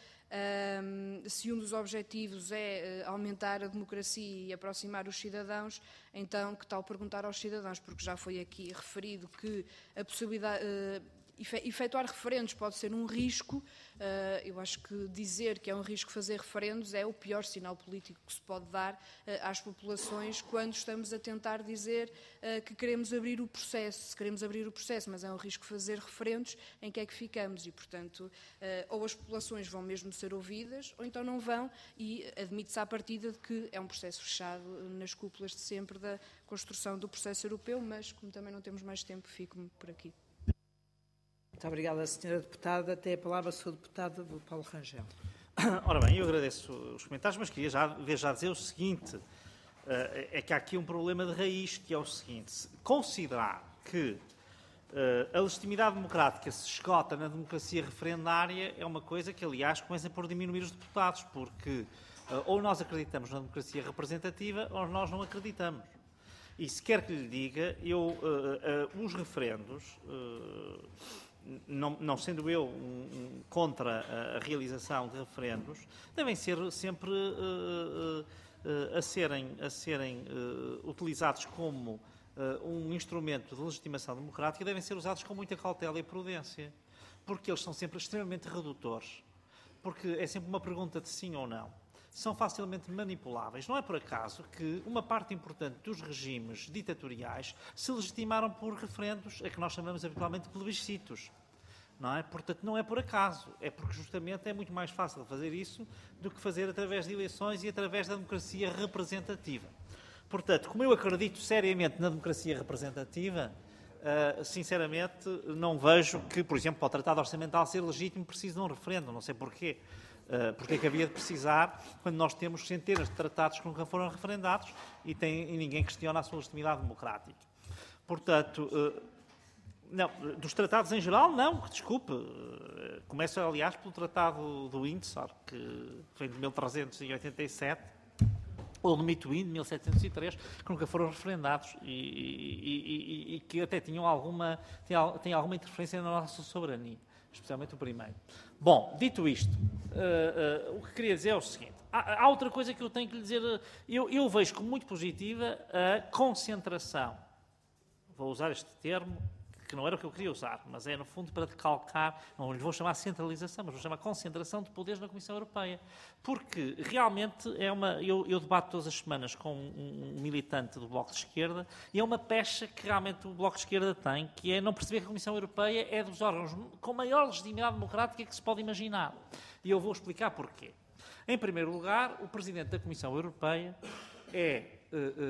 Um, se um dos objetivos é uh, aumentar a democracia e aproximar os cidadãos, então que tal perguntar aos cidadãos, porque já foi aqui referido que a possibilidade... Uh, efetuar referendos pode ser um risco. Eu acho que dizer que é um risco fazer referendos é o pior sinal político que se pode dar às populações quando estamos a tentar dizer que queremos abrir o processo. Se queremos abrir o processo, mas é um risco fazer referendos, em que é que ficamos? E, portanto, ou as populações vão mesmo ser ouvidas, ou então não vão, e admite-se à partida de que é um processo fechado nas cúpulas de sempre da construção do processo europeu, mas como também não temos mais tempo, fico-me por aqui. Muito obrigada, senhora Deputada. Tem a palavra a senhora Deputada do Paulo Rangel. Ora bem, eu agradeço os comentários, mas queria já, já dizer o seguinte, é que há aqui um problema de raiz, que é o seguinte: considerar que a legitimidade democrática se esgota na democracia referendária é uma coisa que, aliás, começa por diminuir os deputados, porque ou nós acreditamos na democracia representativa ou nós não acreditamos. E se quer que lhe diga, eu, uh, uh, os referendos, uh, não, não sendo eu um, um, contra a, a realização de referendos, devem ser sempre uh, uh, uh, a serem, a serem uh, utilizados como uh, um instrumento de legitimação democrática, devem ser usados com muita cautela e prudência, porque eles são sempre extremamente redutores, porque é sempre uma pergunta de sim ou não. São facilmente manipuláveis. Não é por acaso que uma parte importante dos regimes ditatoriais se legitimaram por referendos, a que nós chamamos habitualmente de plebiscitos. Não é? Portanto, não é por acaso. É porque justamente é muito mais fácil fazer isso do que fazer através de eleições e através da democracia representativa. Portanto, como eu acredito seriamente na democracia representativa, uh, sinceramente não vejo que, por exemplo, para o Tratado Orçamental ser legítimo precise de um referendo. Não sei porquê. Uh, porque é que havia de precisar quando nós temos centenas de tratados que nunca foram referendados e, tem, e ninguém questiona a sua legitimidade democrática. Portanto, uh, não, dos tratados em geral, não, desculpe. Uh, começa, aliás, pelo Tratado do Windsor, que vem de mil trezentos e oitenta e sete, ou do Mituín, de mil setecentos e três, que nunca foram referendados e, e, e, e que até tinham alguma, têm alguma interferência na nossa soberania. Especialmente o primeiro. Bom, dito isto, uh, uh, o que queria dizer é o seguinte. Há, há outra coisa que eu tenho que lhe dizer. Eu, eu vejo como muito positiva a concentração. Vou usar este termo, que não era o que eu queria usar, mas é, no fundo, para decalcar, não lhe vou chamar centralização, mas vou chamar concentração de poderes na Comissão Europeia. Porque, realmente, é uma... Eu, eu debato todas as semanas com um, um militante do Bloco de Esquerda, e é uma pecha que, realmente, o Bloco de Esquerda tem, que é não perceber que a Comissão Europeia é dos órgãos com maior legitimidade democrática que se pode imaginar. E eu vou explicar porquê. Em primeiro lugar, o Presidente da Comissão Europeia é,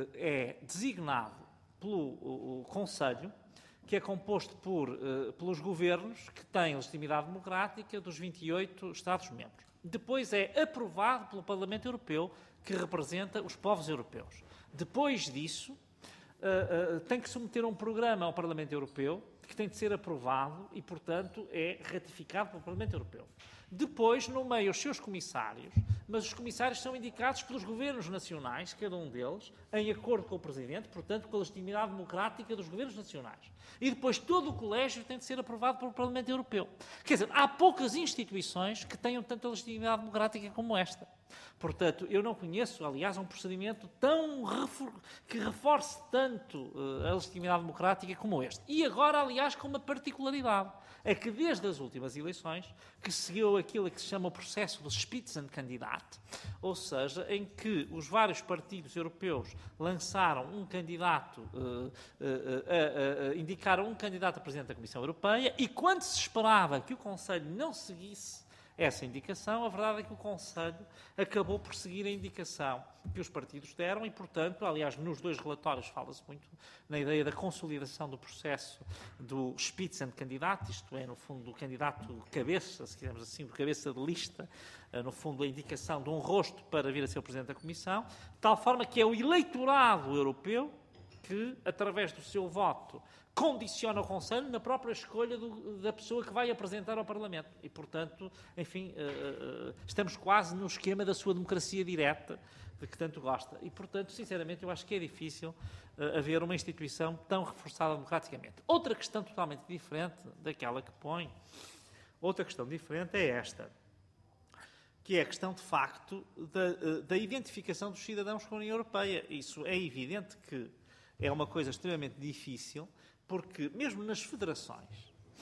é designado pelo o, o Conselho, que é composto por, uh, pelos governos que têm legitimidade democrática dos vinte e oito Estados-membros. Depois é aprovado pelo Parlamento Europeu, que representa os povos europeus. Depois disso, uh, uh, tem que submeter um programa ao Parlamento Europeu, que tem de ser aprovado e, portanto, é ratificado pelo Parlamento Europeu. Depois nomeia os seus comissários, mas os comissários são indicados pelos governos nacionais, cada um deles, em acordo com o Presidente, portanto, com a legitimidade democrática dos governos nacionais. E depois todo o colégio tem de ser aprovado pelo Parlamento Europeu. Quer dizer, há poucas instituições que tenham tanta legitimidade democrática como esta. Portanto, eu não conheço, aliás, um procedimento tão refor que reforce tanto uh, a legitimidade democrática como este. E agora, aliás, com uma particularidade. É que desde as últimas eleições, que seguiu aquilo que se chama o processo do Spitzenkandidat, ou seja, em que os vários partidos europeus lançaram um candidato, uh, uh, uh, uh, uh, indicaram um candidato a Presidente da Comissão Europeia, e quando se esperava que o Conselho não seguisse essa indicação, a verdade é que o Conselho acabou por seguir a indicação que os partidos deram e, portanto, aliás, nos dois relatórios fala-se muito na ideia da consolidação do processo do Spitzenkandidat, isto é, no fundo, do candidato cabeça, se quisermos assim, do cabeça de lista, no fundo, a indicação de um rosto para vir a ser o Presidente da Comissão, de tal forma que é o eleitorado europeu que, através do seu voto, condiciona o Conselho na própria escolha do, da pessoa que vai apresentar ao Parlamento. E, portanto, enfim, uh, uh, estamos quase no esquema da sua democracia direta, de que tanto gosta. E, portanto, sinceramente, eu acho que é difícil uh, haver uma instituição tão reforçada democraticamente. Outra questão totalmente diferente daquela que põe, outra questão diferente é esta, que é a questão, de facto, da, da identificação dos cidadãos com a União Europeia. Isso é evidente que é uma coisa extremamente difícil, porque mesmo nas federações,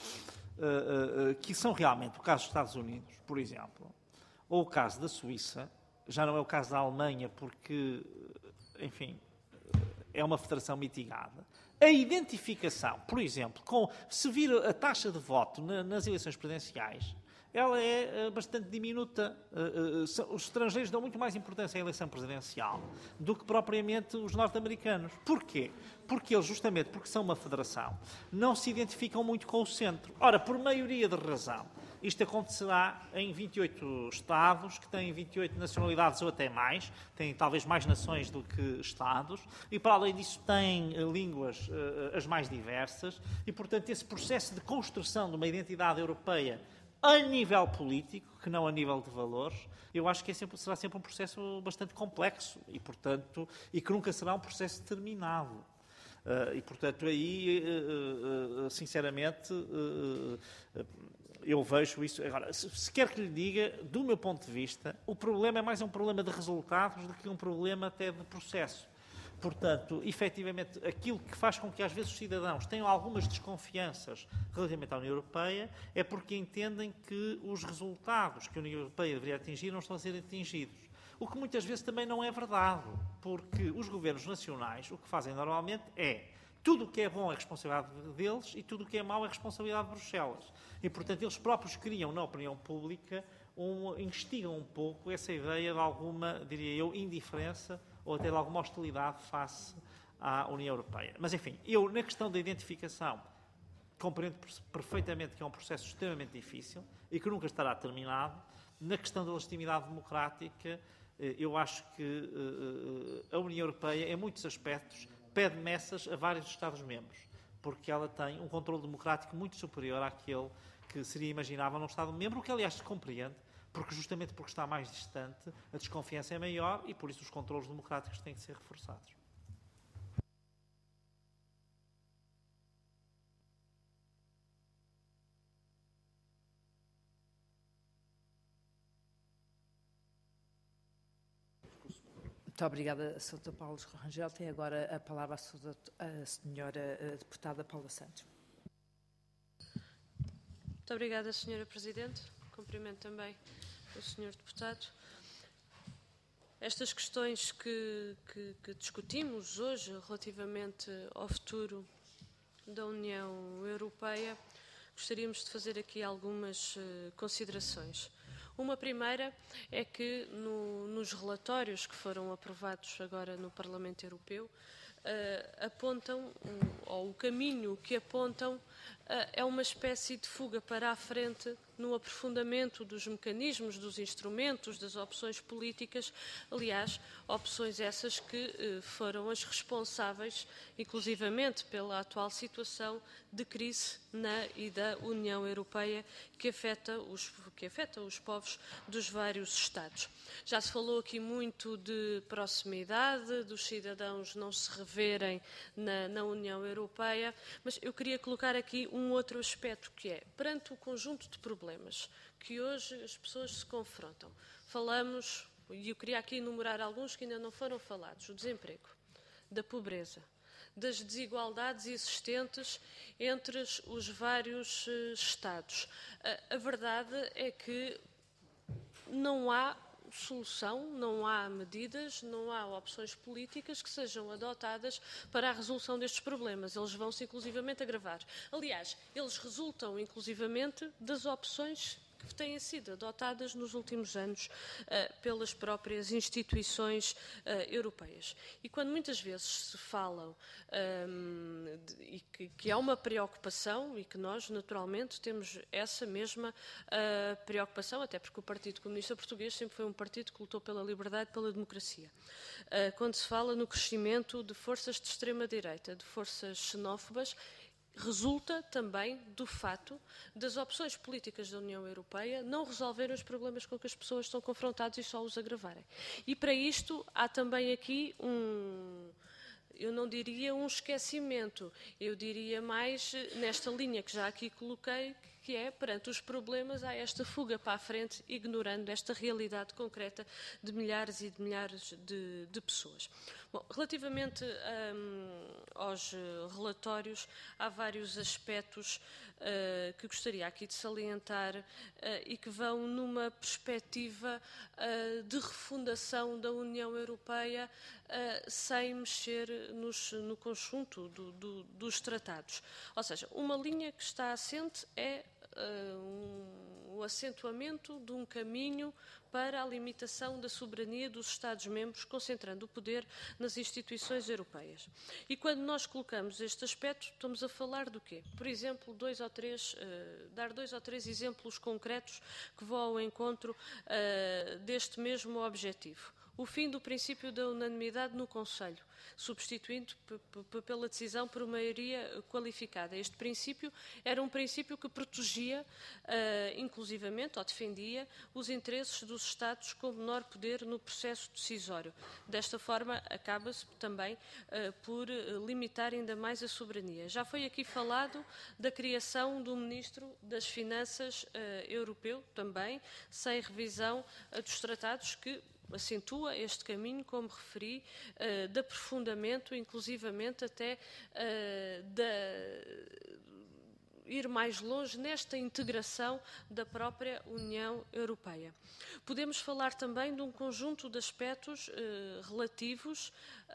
uh, uh, que são realmente o caso dos Estados Unidos, por exemplo, ou o caso da Suíça, já não é o caso da Alemanha, porque, enfim, é uma federação mitigada, a identificação, por exemplo, com, se vir a taxa de voto na, nas eleições presidenciais, ela é uh, bastante diminuta. Uh, uh, os estrangeiros dão muito mais importância à eleição presidencial do que propriamente os norte-americanos. Porquê? Porque eles, justamente porque são uma federação, não se identificam muito com o centro. Ora, por maioria de razão, isto acontecerá em vinte e oito Estados, que têm vinte e oito nacionalidades ou até mais, têm talvez mais nações do que Estados, e para além disso têm uh, línguas uh, as mais diversas, e portanto esse processo de construção de uma identidade europeia a nível político, que não a nível de valores, eu acho que é sempre, será sempre um processo bastante complexo e, portanto, e que nunca será um processo terminado. Uh, e, portanto, aí, uh, uh, sinceramente, uh, uh, eu vejo isso. Agora, se, se quer que lhe diga, do meu ponto de vista, o problema é mais um problema de resultados do que um problema até de processo. Portanto, efetivamente, aquilo que faz com que às vezes os cidadãos tenham algumas desconfianças relativamente à União Europeia é porque entendem que os resultados que a União Europeia deveria atingir não estão a ser atingidos. O que muitas vezes também não é verdade, porque os governos nacionais o que fazem normalmente é tudo o que é bom é responsabilidade deles e tudo o que é mau é responsabilidade de Bruxelas. E, portanto, eles próprios criam na opinião pública, um, investigam um pouco essa ideia de alguma, diria eu, indiferença ou até de alguma hostilidade face à União Europeia. Mas, enfim, eu, na questão da identificação, compreendo perfeitamente que é um processo extremamente difícil e que nunca estará terminado. Na questão da legitimidade democrática, eu acho que a União Europeia, em muitos aspectos, pede messas a vários Estados-membros, porque ela tem um controle democrático muito superior àquele que seria imaginável num Estado-membro, o que, aliás, se compreende, porque justamente porque está mais distante, a desconfiança é maior e, por isso, os controles democráticos têm que ser reforçados. Muito obrigada, senhor Paulo Rangel. Tem agora a palavra a senhora deputada Paula Santos. Muito obrigada, senhora Presidente. Cumprimento também o senhor Deputado. Estas questões que, que, que discutimos hoje relativamente ao futuro da União Europeia, gostaríamos de fazer aqui algumas uh, considerações. Uma primeira é que no, nos relatórios que foram aprovados agora no Parlamento Europeu, uh, apontam, um, ou o caminho que apontam, é uma espécie de fuga para a frente no aprofundamento dos mecanismos, dos instrumentos, das opções políticas, aliás, opções essas que eh, foram as responsáveis, inclusivamente pela atual situação de crise na e da União Europeia que afeta os, que afeta os povos dos vários Estados. Já se falou aqui muito de proximidade, dos cidadãos não se reverem na, na União Europeia, mas eu queria colocar aqui um outro aspecto que é, perante o conjunto de problemas que hoje as pessoas se confrontam, falamos, e eu queria aqui enumerar alguns que ainda não foram falados, o desemprego, da pobreza, das desigualdades existentes entre os vários uh, Estados. A, a verdade é que não há solução, não há medidas, não há opções políticas que sejam adotadas para a resolução destes problemas. Eles vão-se inclusivamente agravar. Aliás, eles resultam inclusivamente das opções que têm sido adotadas nos últimos anos uh, pelas próprias instituições uh, europeias. E quando muitas vezes se falam um, de, e que, que há uma preocupação, e que nós naturalmente temos essa mesma uh, preocupação, até porque o Partido Comunista Português sempre foi um partido que lutou pela liberdade e pela democracia. Uh, quando se fala no crescimento de forças de extrema-direita, de forças xenófobas, resulta também do fato das opções políticas da União Europeia não resolverem os problemas com que as pessoas estão confrontadas e só os agravarem. E para isto há também aqui um, eu não diria um esquecimento, eu diria mais nesta linha que já aqui coloquei, que é, perante os problemas, há esta fuga para a frente, ignorando esta realidade concreta de milhares e de milhares de, de pessoas. Bom, relativamente um, aos relatórios, há vários aspectos uh, que gostaria aqui de salientar uh, e que vão numa perspectiva uh, de refundação da União Europeia uh, sem mexer nos, no conjunto do, do, dos tratados. Ou seja, uma linha que está assente é uh, um, o acentuamento de um caminho para a limitação da soberania dos Estados-membros, concentrando o poder nas instituições europeias. E quando nós colocamos este aspecto, estamos a falar do quê? Por exemplo, dois ou três, uh, dar dois ou três exemplos concretos que vão ao encontro uh, deste mesmo objetivo. O fim do princípio da unanimidade no Conselho, substituindo pela decisão por maioria qualificada. Este princípio era um princípio que protegia, uh, inclusivamente, ou defendia, os interesses dos Estados com menor poder no processo decisório. Desta forma, acaba-se também uh, por limitar ainda mais a soberania. Já foi aqui falado da criação do Ministro das Finanças uh, europeu, também, sem revisão uh, dos tratados que acentua este caminho, como referi, uh, de aprofundamento, inclusivamente até uh, de ir mais longe nesta integração da própria União Europeia. Podemos falar também de um conjunto de aspectos uh, relativos,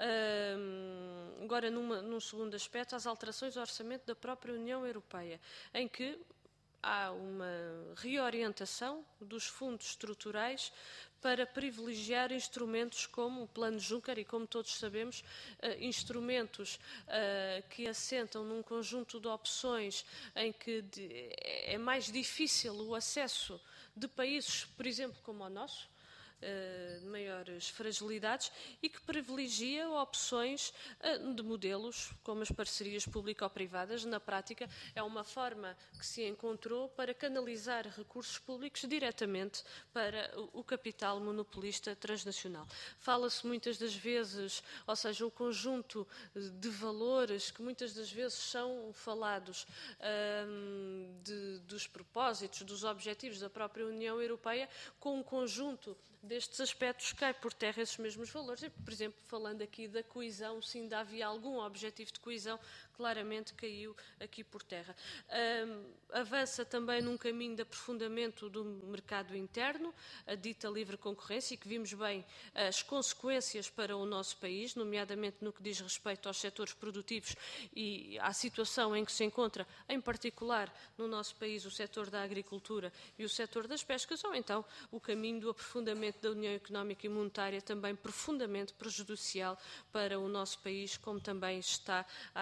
uh, agora numa, num segundo aspecto, às alterações ao orçamento da própria União Europeia, em que há uma reorientação dos fundos estruturais para privilegiar instrumentos como o Plano Juncker e, como todos sabemos, uh, instrumentos uh, que assentam num conjunto de opções em que de, é mais difícil o acesso de países, por exemplo, como o nosso, de maiores fragilidades e que privilegia opções de modelos como as parcerias público-privadas. Na prática, é uma forma que se encontrou para canalizar recursos públicos diretamente para o capital monopolista transnacional. Fala-se muitas das vezes, ou seja, o conjunto de valores que muitas das vezes são falados um, de, dos propósitos, dos objetivos da própria União Europeia, com um conjunto destes aspectos cai por terra esses mesmos valores. Por exemplo, falando aqui da coesão, se ainda havia algum objetivo de coesão, claramente caiu aqui por terra. Um, avança também num caminho de aprofundamento do mercado interno, a dita livre concorrência, e que vimos bem as consequências para o nosso país, nomeadamente no que diz respeito aos setores produtivos e à situação em que se encontra, em particular no nosso país, o setor da agricultura e o setor das pescas, ou então o caminho do aprofundamento da União Económica e Monetária, também profundamente prejudicial para o nosso país, como também está à vista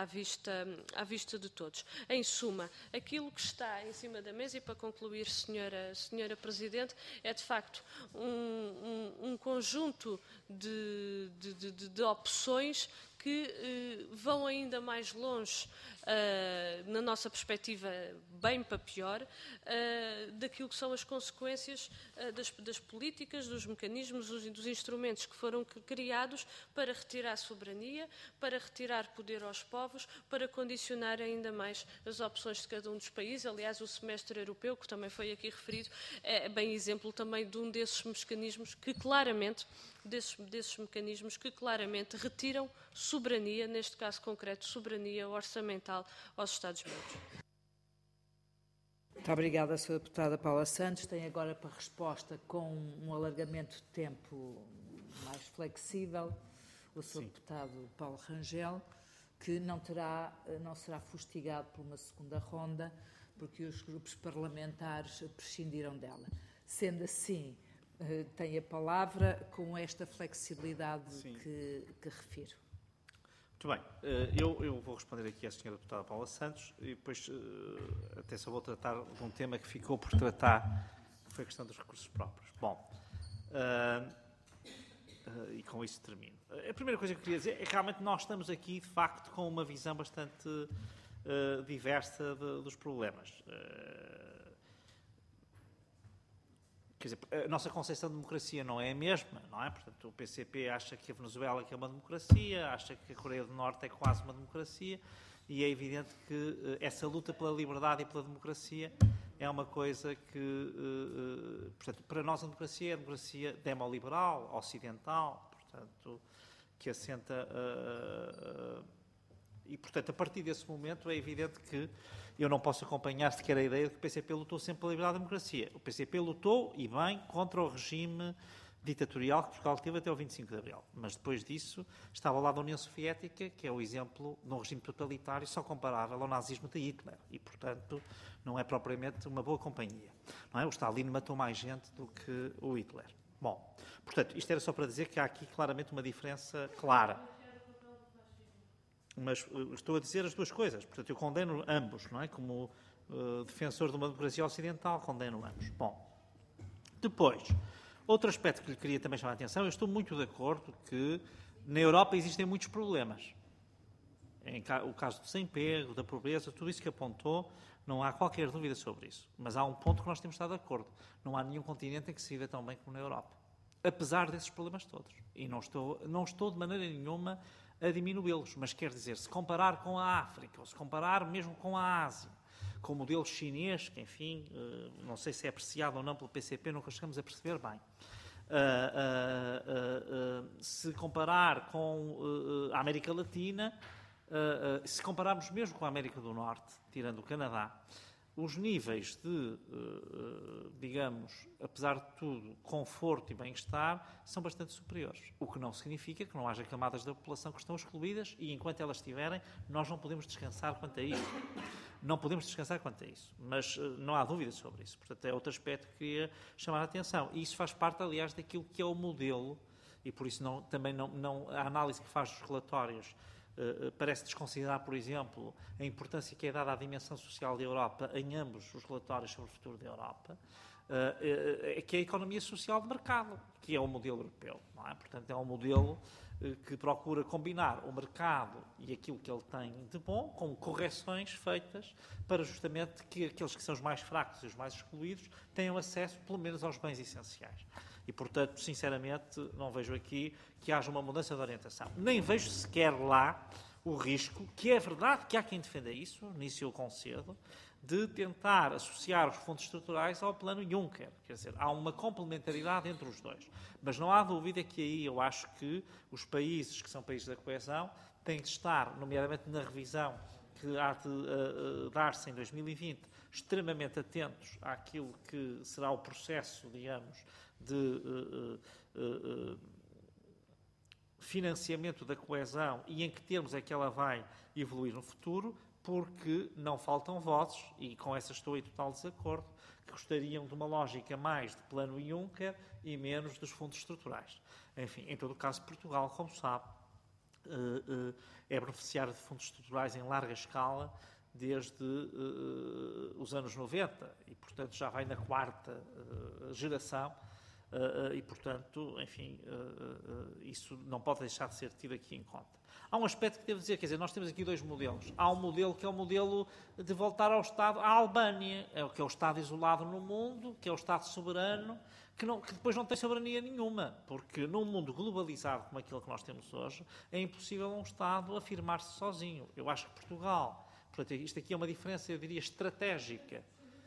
vista, à vista de todos. Em suma, aquilo que está em cima da mesa, e para concluir, senhora, senhora Presidente, é de facto um, um, um conjunto de, de, de, de opções que eh, vão ainda mais longe, eh, na nossa perspectiva, bem para pior, eh, daquilo que são as consequências eh, das, das políticas, dos mecanismos, dos, dos instrumentos que foram criados para retirar soberania, para retirar poder aos povos, para condicionar ainda mais as opções de cada um dos países. Aliás, o semestre europeu, que também foi aqui referido, é bem exemplo também de um desses mecanismos que claramente, desses, desses mecanismos que claramente retiram soberania, neste caso concreto, soberania orçamental aos Estados-membros. Muito obrigada, senhora Deputada Paula Santos. Tem agora para resposta, com um alargamento de tempo mais flexível, o senhor Deputado Paulo Rangel, que não, terá, não será fustigado por uma segunda ronda, porque os grupos parlamentares prescindiram dela. Sendo assim, tem a palavra com esta flexibilidade que, que refiro. Muito bem. Eu, eu vou responder aqui à senhora Deputada Paula Santos e depois até só vou tratar de um tema que ficou por tratar, que foi a questão dos recursos próprios. Bom, uh, uh, e com isso termino. A primeira coisa que eu queria dizer é que realmente nós estamos aqui, de facto, com uma visão bastante uh, diversa de, dos problemas. Uh, Quer dizer, a nossa concepção de democracia não é a mesma, não é? Portanto, o P C P acha que a Venezuela que é uma democracia, acha que a Coreia do Norte é quase uma democracia, e é evidente que uh, essa luta pela liberdade e pela democracia é uma coisa que, uh, uh, portanto, para nós a democracia é a democracia demoliberal, ocidental, portanto, que assenta... Uh, uh, e, portanto, a partir desse momento é evidente que eu não posso acompanhar sequer a ideia de que o P C P lutou sempre pela liberdade e democracia. O P C P lutou, e bem, contra o regime ditatorial que Portugal teve até o vinte e cinco de abril. Mas depois disso estava ao lado da União Soviética, que é o exemplo de um regime totalitário só comparável ao nazismo de Hitler. E, portanto, não é propriamente uma boa companhia. Não é? O Stalin matou mais gente do que o Hitler. Bom, portanto, isto era só para dizer que há aqui claramente uma diferença clara. Mas uh, estou a dizer as duas coisas. Portanto, eu condeno ambos, não é? Como uh, defensor de uma democracia ocidental, condeno ambos. Bom, depois, outro aspecto que lhe queria também chamar a atenção, eu estou muito de acordo que na Europa existem muitos problemas. Em ca o caso do desemprego, da pobreza, tudo isso que apontou, não há qualquer dúvida sobre isso. Mas há um ponto que nós temos estado de acordo. Não há nenhum continente em que se viva tão bem como na Europa. Apesar desses problemas todos. E não estou, não estou de maneira nenhuma a diminuí-los, mas quer dizer, se comparar com a África, ou se comparar mesmo com a Ásia, com o modelo chinês, que enfim, não sei se é apreciado ou não pelo P C P, nunca chegamos a perceber bem. Uh, uh, uh, uh, se comparar com uh, a América Latina, uh, uh, se compararmos mesmo com a América do Norte, tirando o Canadá, os níveis de, uh, digamos, apesar de tudo, conforto e bem-estar são bastante superiores. O que não significa que não haja camadas da população que estão excluídas e, enquanto elas estiverem, nós não podemos descansar quanto a isso. Não podemos descansar quanto a isso. Mas uh, não há dúvida sobre isso. Portanto, é outro aspecto que queria chamar a atenção. E isso faz parte, aliás, daquilo que é o modelo, e por isso não, também não, não, a análise que faz dos relatórios Uh, parece desconsiderar, por exemplo, a importância que é dada à dimensão social da Europa em ambos os relatórios sobre o futuro da Europa, uh, uh, que é a economia social de mercado, que é o modelo europeu, não é? Portanto, é um modelo uh, que procura combinar o mercado e aquilo que ele tem de bom com correções feitas para justamente que aqueles que são os mais fracos e os mais excluídos tenham acesso, pelo menos, aos bens essenciais. E, portanto, sinceramente, não vejo aqui que haja uma mudança de orientação. Nem vejo sequer lá o risco, que é verdade que há quem defenda isso, nisso eu concedo, de tentar associar os fundos estruturais ao plano Juncker. Quer dizer, há uma complementaridade entre os dois. Mas não há dúvida que aí eu acho que os países que são países da coesão têm de estar, nomeadamente na revisão que há de uh, uh, dar-se em dois mil e vinte, extremamente atentos àquilo que será o processo, digamos, de uh, uh, uh, financiamento da coesão e em que termos é que ela vai evoluir no futuro, porque não faltam vozes, e com essa estou em total desacordo, que gostariam de uma lógica mais de plano Juncker e menos dos fundos estruturais. Enfim, em todo o caso, Portugal, como sabe, é beneficiário de fundos estruturais em larga escala desde os anos noventa e, portanto, já vai na quarta geração e, portanto, enfim, isso não pode deixar de ser tido aqui em conta. Há um aspecto que devo dizer, quer dizer, nós temos aqui dois modelos. Há um modelo que é o modelo de voltar ao Estado, à Albânia, é o que é o Estado isolado no mundo, que é o Estado soberano, que, não, que depois não tem soberania nenhuma, porque num mundo globalizado como aquele que nós temos hoje, é impossível um Estado afirmar-se sozinho. Eu acho que Portugal, portanto, isto aqui é uma diferença, eu diria, estratégica.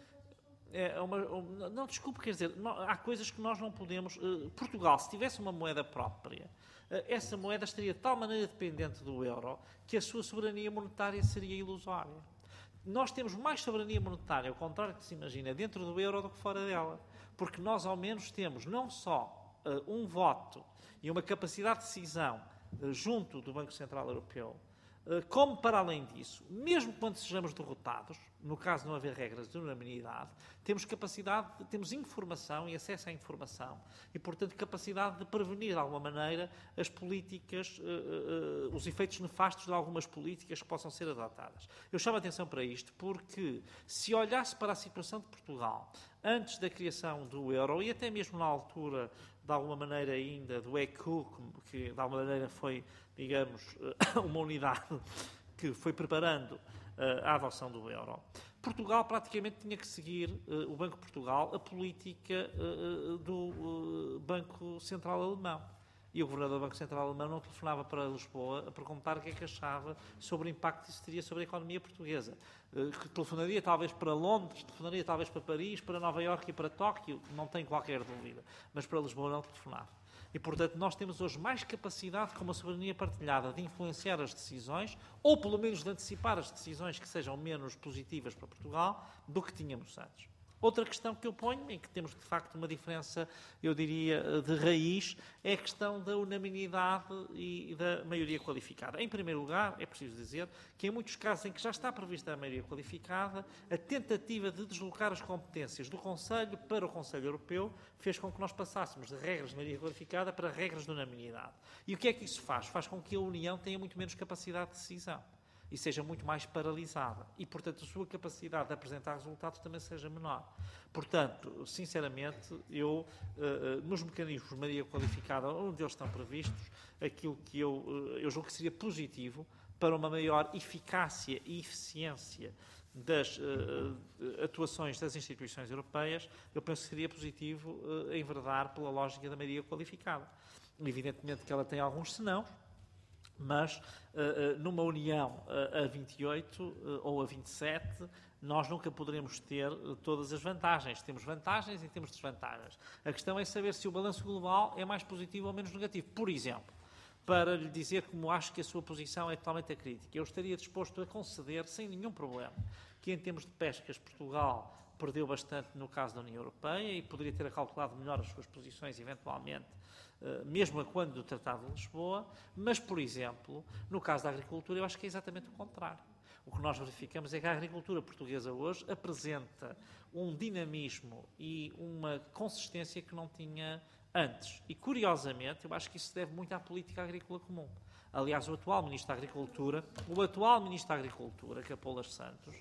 É uma, não, desculpe, quer dizer, não, há coisas que nós não podemos... Uh, Portugal, se tivesse uma moeda própria, uh, essa moeda estaria de tal maneira dependente do euro que a sua soberania monetária seria ilusória. Nós temos mais soberania monetária, ao contrário do que se imagina, dentro do euro do que fora dela. Porque nós, ao menos, temos não só uh, um voto e uma capacidade de decisão uh, junto do Banco Central Europeu, como, para além disso, mesmo quando sejamos derrotados, no caso de não haver regras de unanimidade, temos capacidade, temos informação e acesso à informação e, portanto, capacidade de prevenir, de alguma maneira, as políticas, uh, uh, os efeitos nefastos de algumas políticas que possam ser adotadas. Eu chamo a atenção para isto porque, se olhasse para a situação de Portugal antes da criação do euro e até mesmo na altura, de alguma maneira ainda, do E C U, que de alguma maneira foi, digamos, uma unidade que foi preparando a adoção do euro, Portugal praticamente tinha que seguir, o Banco de Portugal, a política do Banco Central Alemão. E o governador do Banco Central Alemão não telefonava para Lisboa a perguntar o que é que achava sobre o impacto que isso teria sobre a economia portuguesa. Que telefonaria talvez para Londres, telefonaria talvez para Paris, para Nova Iorque e para Tóquio, não tenho qualquer dúvida. Mas para Lisboa não telefonava. E, portanto, nós temos hoje mais capacidade, com uma soberania partilhada, de influenciar as decisões, ou pelo menos de antecipar as decisões que sejam menos positivas para Portugal, do que tínhamos antes. Outra questão que eu ponho, em que temos de facto uma diferença, eu diria, de raiz, é a questão da unanimidade e da maioria qualificada. Em primeiro lugar, é preciso dizer que em muitos casos em que já está prevista a maioria qualificada, a tentativa de deslocar as competências do Conselho para o Conselho Europeu fez com que nós passássemos de regras de maioria qualificada para regras de unanimidade. E o que é que isso faz? Faz com que a União tenha muito menos capacidade de decisão e seja muito mais paralisada. E, portanto, a sua capacidade de apresentar resultados também seja menor. Portanto, sinceramente, eu, uh, nos mecanismos de maioria qualificada, onde eles estão previstos, aquilo que eu, uh, eu julgo que seria positivo para uma maior eficácia e eficiência das uh, atuações das instituições europeias, eu penso que seria positivo uh, enverdar pela lógica da maioria qualificada. Evidentemente que ela tem alguns senãos, mas uh, numa união uh, a vinte e oito uh, ou a vinte e sete, nós nunca poderemos ter uh, todas as vantagens. Temos vantagens e temos desvantagens. A questão é saber se o balanço global é mais positivo ou menos negativo. Por exemplo, para lhe dizer como acho que a sua posição é totalmente acrítica, eu estaria disposto a conceder, sem nenhum problema, que em termos de pescas Portugal perdeu bastante no caso da União Europeia e poderia ter calculado melhor as suas posições, eventualmente, mesmo a quando do Tratado de Lisboa, mas, por exemplo, no caso da agricultura, eu acho que é exatamente o contrário. O que nós verificamos é que a agricultura portuguesa hoje apresenta um dinamismo e uma consistência que não tinha antes. E, curiosamente, eu acho que isso se deve muito à política agrícola comum. Aliás, o atual Ministro da Agricultura, o atual Ministro da Agricultura, Capolas Santos,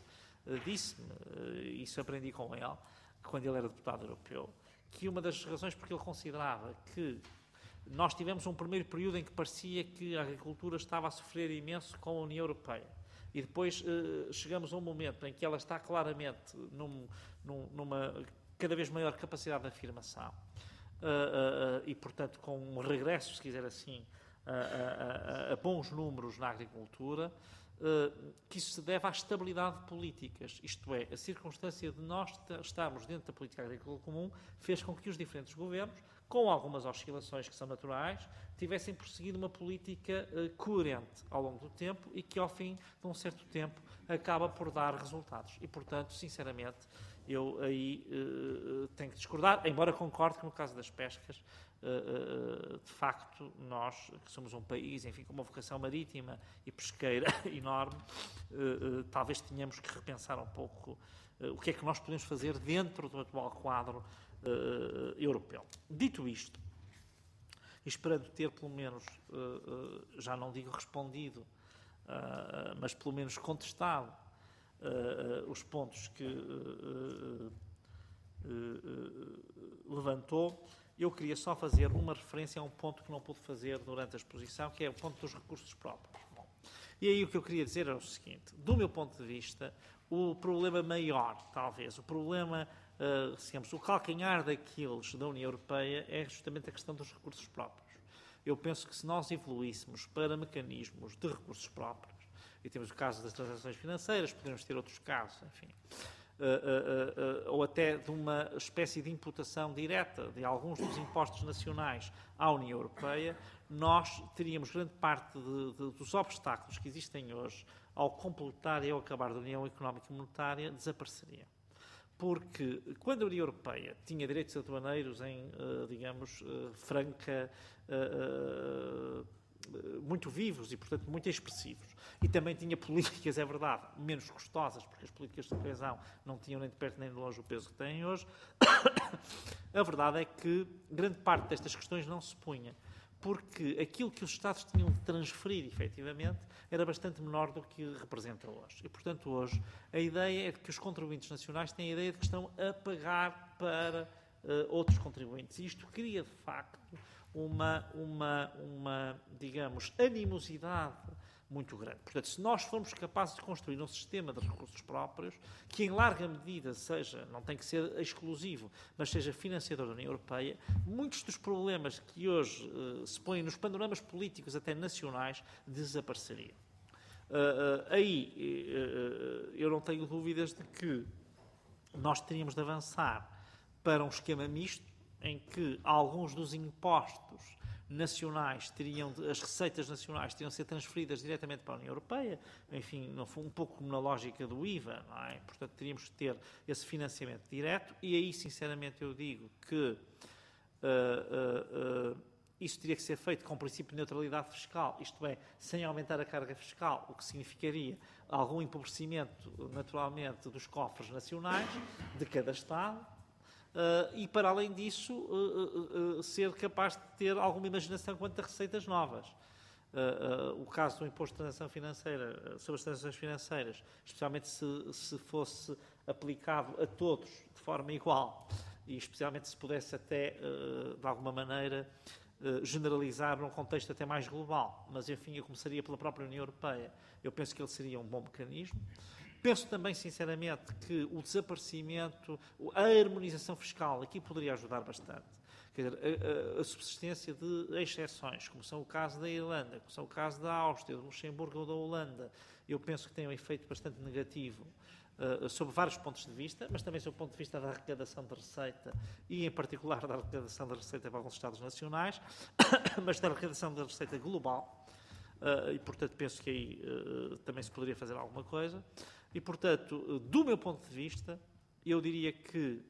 disse-me, isso aprendi com ele, quando ele era deputado europeu, que uma das razões porque ele considerava que nós tivemos um primeiro período em que parecia que a agricultura estava a sofrer imenso com a União Europeia. E depois eh, chegamos a um momento em que ela está claramente num, num, numa cada vez maior capacidade de afirmação. Uh, uh, uh, e, portanto, com um regresso, se quiser assim, a, a, a, a bons números na agricultura, uh, que isso se deve à estabilidade de políticas. Isto é, a circunstância de nós estarmos dentro da política agrícola comum fez com que os diferentes governos, com algumas oscilações que são naturais, tivessem prosseguido uma política uh, coerente ao longo do tempo e que, ao fim de um certo tempo, acaba por dar resultados. E, portanto, sinceramente, eu aí uh, tenho que discordar, embora concorde que no caso das pescas, uh, uh, de facto, nós, que somos um país, enfim, com uma vocação marítima e pesqueira enorme, uh, uh, talvez tenhamos que repensar um pouco uh, o que é que nós podemos fazer dentro do atual quadro uh, europeu. Dito isto, e esperando ter, pelo menos, já não digo respondido, mas pelo menos contestado os pontos que levantou, eu queria só fazer uma referência a um ponto que não pude fazer durante a exposição, que é o ponto dos recursos próprios. Bom, e aí o que eu queria dizer é o seguinte: do meu ponto de vista, o problema maior, talvez, o problema, uh, digamos, o calcanhar daqueles da União Europeia é justamente a questão dos recursos próprios. Eu penso que se nós evoluíssemos para mecanismos de recursos próprios, e temos o caso das transações financeiras, podemos ter outros casos, enfim, Uh, uh, uh, ou até de uma espécie de imputação direta de alguns dos impostos nacionais à União Europeia, nós teríamos grande parte de, de, dos obstáculos que existem hoje ao completar e ao acabar da União Económica e Monetária desapareceriam. Porque quando a União Europeia tinha direitos aduaneiros em, uh, digamos, uh, franca, uh, uh, muito vivos e, portanto, muito expressivos. E também tinha políticas, é verdade, menos custosas, porque as políticas de coesão não tinham nem de perto nem de longe o peso que têm hoje. A verdade é que grande parte destas questões não se punha, porque aquilo que os Estados tinham de transferir, efetivamente, era bastante menor do que representa hoje. E, portanto, hoje, a ideia é de que os contribuintes nacionais têm a ideia de que estão a pagar para uh, outros contribuintes. E isto cria, de facto, Uma, uma, uma, digamos, animosidade muito grande. Portanto, se nós formos capazes de construir um sistema de recursos próprios, que em larga medida seja, não tem que ser exclusivo, mas seja financiador da União Europeia, muitos dos problemas que hoje uh, se põem nos panoramas políticos, até nacionais, desapareceriam. Uh, uh, aí, uh, eu não tenho dúvidas de que nós teríamos de avançar para um esquema misto, em que alguns dos impostos nacionais teriam, as receitas nacionais teriam de ser transferidas diretamente para a União Europeia, enfim, não foi um pouco como na lógica do I V A, não é? Portanto, teríamos que ter esse financiamento direto, e aí, sinceramente, eu digo que uh, uh, uh, isso teria que ser feito com o princípio de neutralidade fiscal, isto é, sem aumentar a carga fiscal, o que significaria algum empobrecimento, naturalmente, dos cofres nacionais de cada Estado. Uh, e, para além disso, uh, uh, uh, ser capaz de ter alguma imaginação quanto a receitas novas. Uh, uh, o caso do imposto de transação financeira, uh, sobre as transações financeiras, especialmente se, se fosse aplicado a todos de forma igual, e especialmente se pudesse até, uh, de alguma maneira, uh, generalizar num contexto até mais global. Mas, enfim, eu começaria pela própria União Europeia. Eu penso que ele seria um bom mecanismo. Penso também, sinceramente, que o desaparecimento, a harmonização fiscal aqui poderia ajudar bastante. Quer dizer, a, a, a subsistência de exceções, como são o caso da Irlanda, como são o caso da Áustria, do Luxemburgo ou da Holanda, eu penso que tem um efeito bastante negativo uh, sob vários pontos de vista, mas também sob o ponto de vista da arrecadação de receita e, em particular, da arrecadação da receita para alguns Estados nacionais, mas da arrecadação da receita global. Uh, e, portanto, penso que aí uh, também se poderia fazer alguma coisa. E, portanto, do meu ponto de vista, eu diria que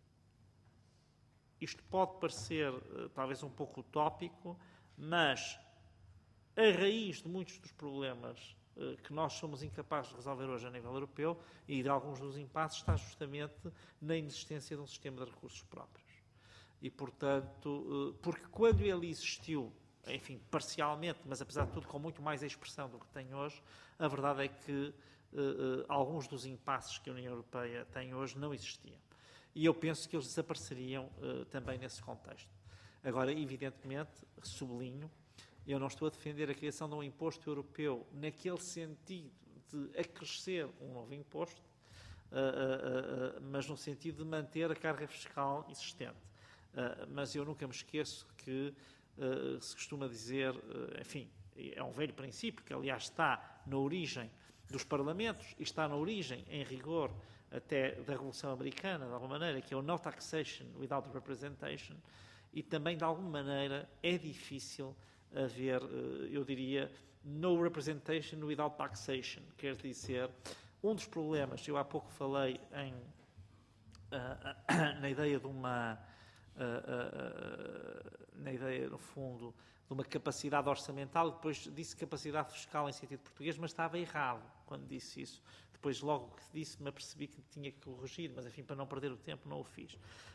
isto pode parecer uh, talvez um pouco utópico, mas a raiz de muitos dos problemas uh, que nós somos incapazes de resolver hoje a nível europeu e de alguns dos impasses está justamente na inexistência de um sistema de recursos próprios. E, portanto, uh, porque quando ele existiu, enfim, parcialmente, mas apesar de tudo com muito mais expressão do que tem hoje, a verdade é que uh, uh, alguns dos impasses que a União Europeia tem hoje não existiam. E eu penso que eles desapareceriam uh, também nesse contexto. Agora, evidentemente, sublinho, eu não estou a defender a criação de um imposto europeu naquele sentido de acrescer um novo imposto, uh, uh, uh, mas no sentido de manter a carga fiscal existente. Uh, mas eu nunca me esqueço que Uh, se costuma dizer, uh, enfim, é um velho princípio que, aliás, está na origem dos parlamentos e está na origem, em rigor, até da Revolução Americana, de alguma maneira, que é o no taxation without representation, e também, de alguma maneira, é difícil haver, uh, eu diria, no representation without taxation, quer dizer, um dos problemas, eu há pouco falei em, uh, uh, na ideia de uma... Uh, uh, uh, na ideia, no fundo, de uma capacidade orçamental, depois disse capacidade fiscal em sentido português, mas estava errado quando disse isso. Depois, logo que disse, me apercebi que tinha que corrigir, mas, enfim, para não perder o tempo, não o fiz.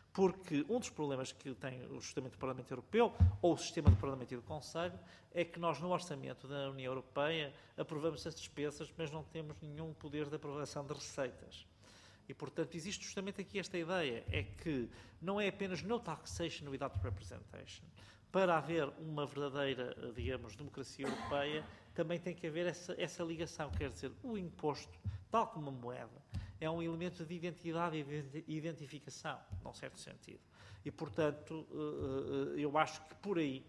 Porque um dos problemas que tem o justamente do Parlamento Europeu, ou o sistema do Parlamento e do Conselho, é que nós, no orçamento da União Europeia, aprovamos as despesas, mas não temos nenhum poder de aprovação de receitas. E, portanto, existe justamente aqui esta ideia, é que não é apenas no taxation without representation. Para haver uma verdadeira, digamos, democracia europeia, também tem que haver essa, essa ligação, quer dizer, o imposto, tal como a moeda, é um elemento de identidade e de identificação, num certo sentido. E, portanto, eu acho que por aí,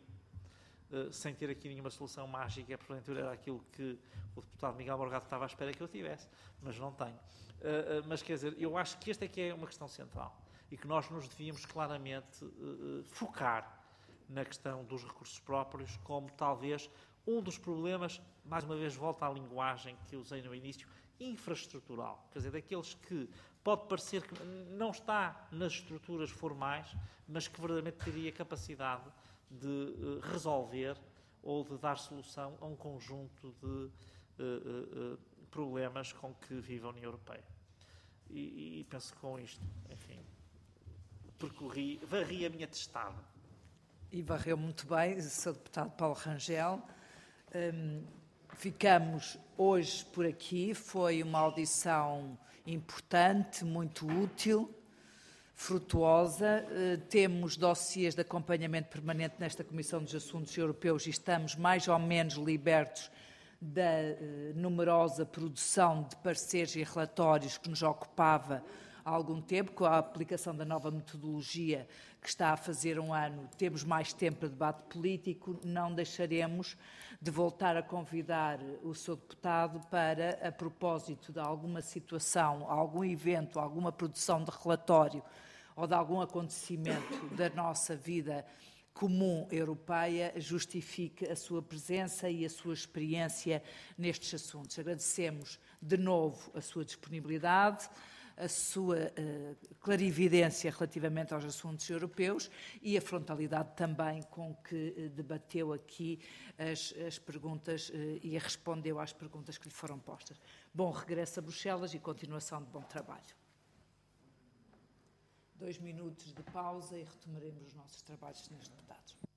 sem ter aqui nenhuma solução mágica, porventura era aquilo que o deputado Miguel Morgado estava à espera que eu tivesse, mas não tenho. Mas, quer dizer, eu acho que esta é que é uma questão central e que nós nos devíamos claramente focar na questão dos recursos próprios como talvez um dos problemas, mais uma vez volta à linguagem que eu usei no início, infraestrutural, quer dizer, daqueles que pode parecer que não está nas estruturas formais, mas que verdadeiramente teria capacidade de uh, resolver ou de dar solução a um conjunto de uh, uh, uh, problemas com que vive a União Europeia. E, e penso que com isto, enfim, percorri, varri a minha testada. E varreu muito bem, senhor Deputado Paulo Rangel. Um, ficamos hoje por aqui. Foi uma audição importante, muito útil, frutuosa. Uh, temos dossiês de acompanhamento permanente nesta Comissão dos Assuntos Europeus e estamos mais ou menos libertos da uh, numerosa produção de pareceres e relatórios que nos ocupava há algum tempo. Com a aplicação da nova metodologia que está a fazer um ano, temos mais tempo para debate político. Não deixaremos de voltar a convidar o senhor deputado para, a propósito de alguma situação, algum evento, alguma produção de relatório ou de algum acontecimento da nossa vida comum europeia, justifique a sua presença e a sua experiência nestes assuntos. Agradecemos de novo a sua disponibilidade, a sua uh, clarividência relativamente aos assuntos europeus e a frontalidade também com que uh, debateu aqui as, as perguntas uh, e respondeu às perguntas que lhe foram postas. Bom regresso a Bruxelas e continuação de bom trabalho. Dois minutos de pausa e retomaremos os nossos trabalhos, senhores deputados.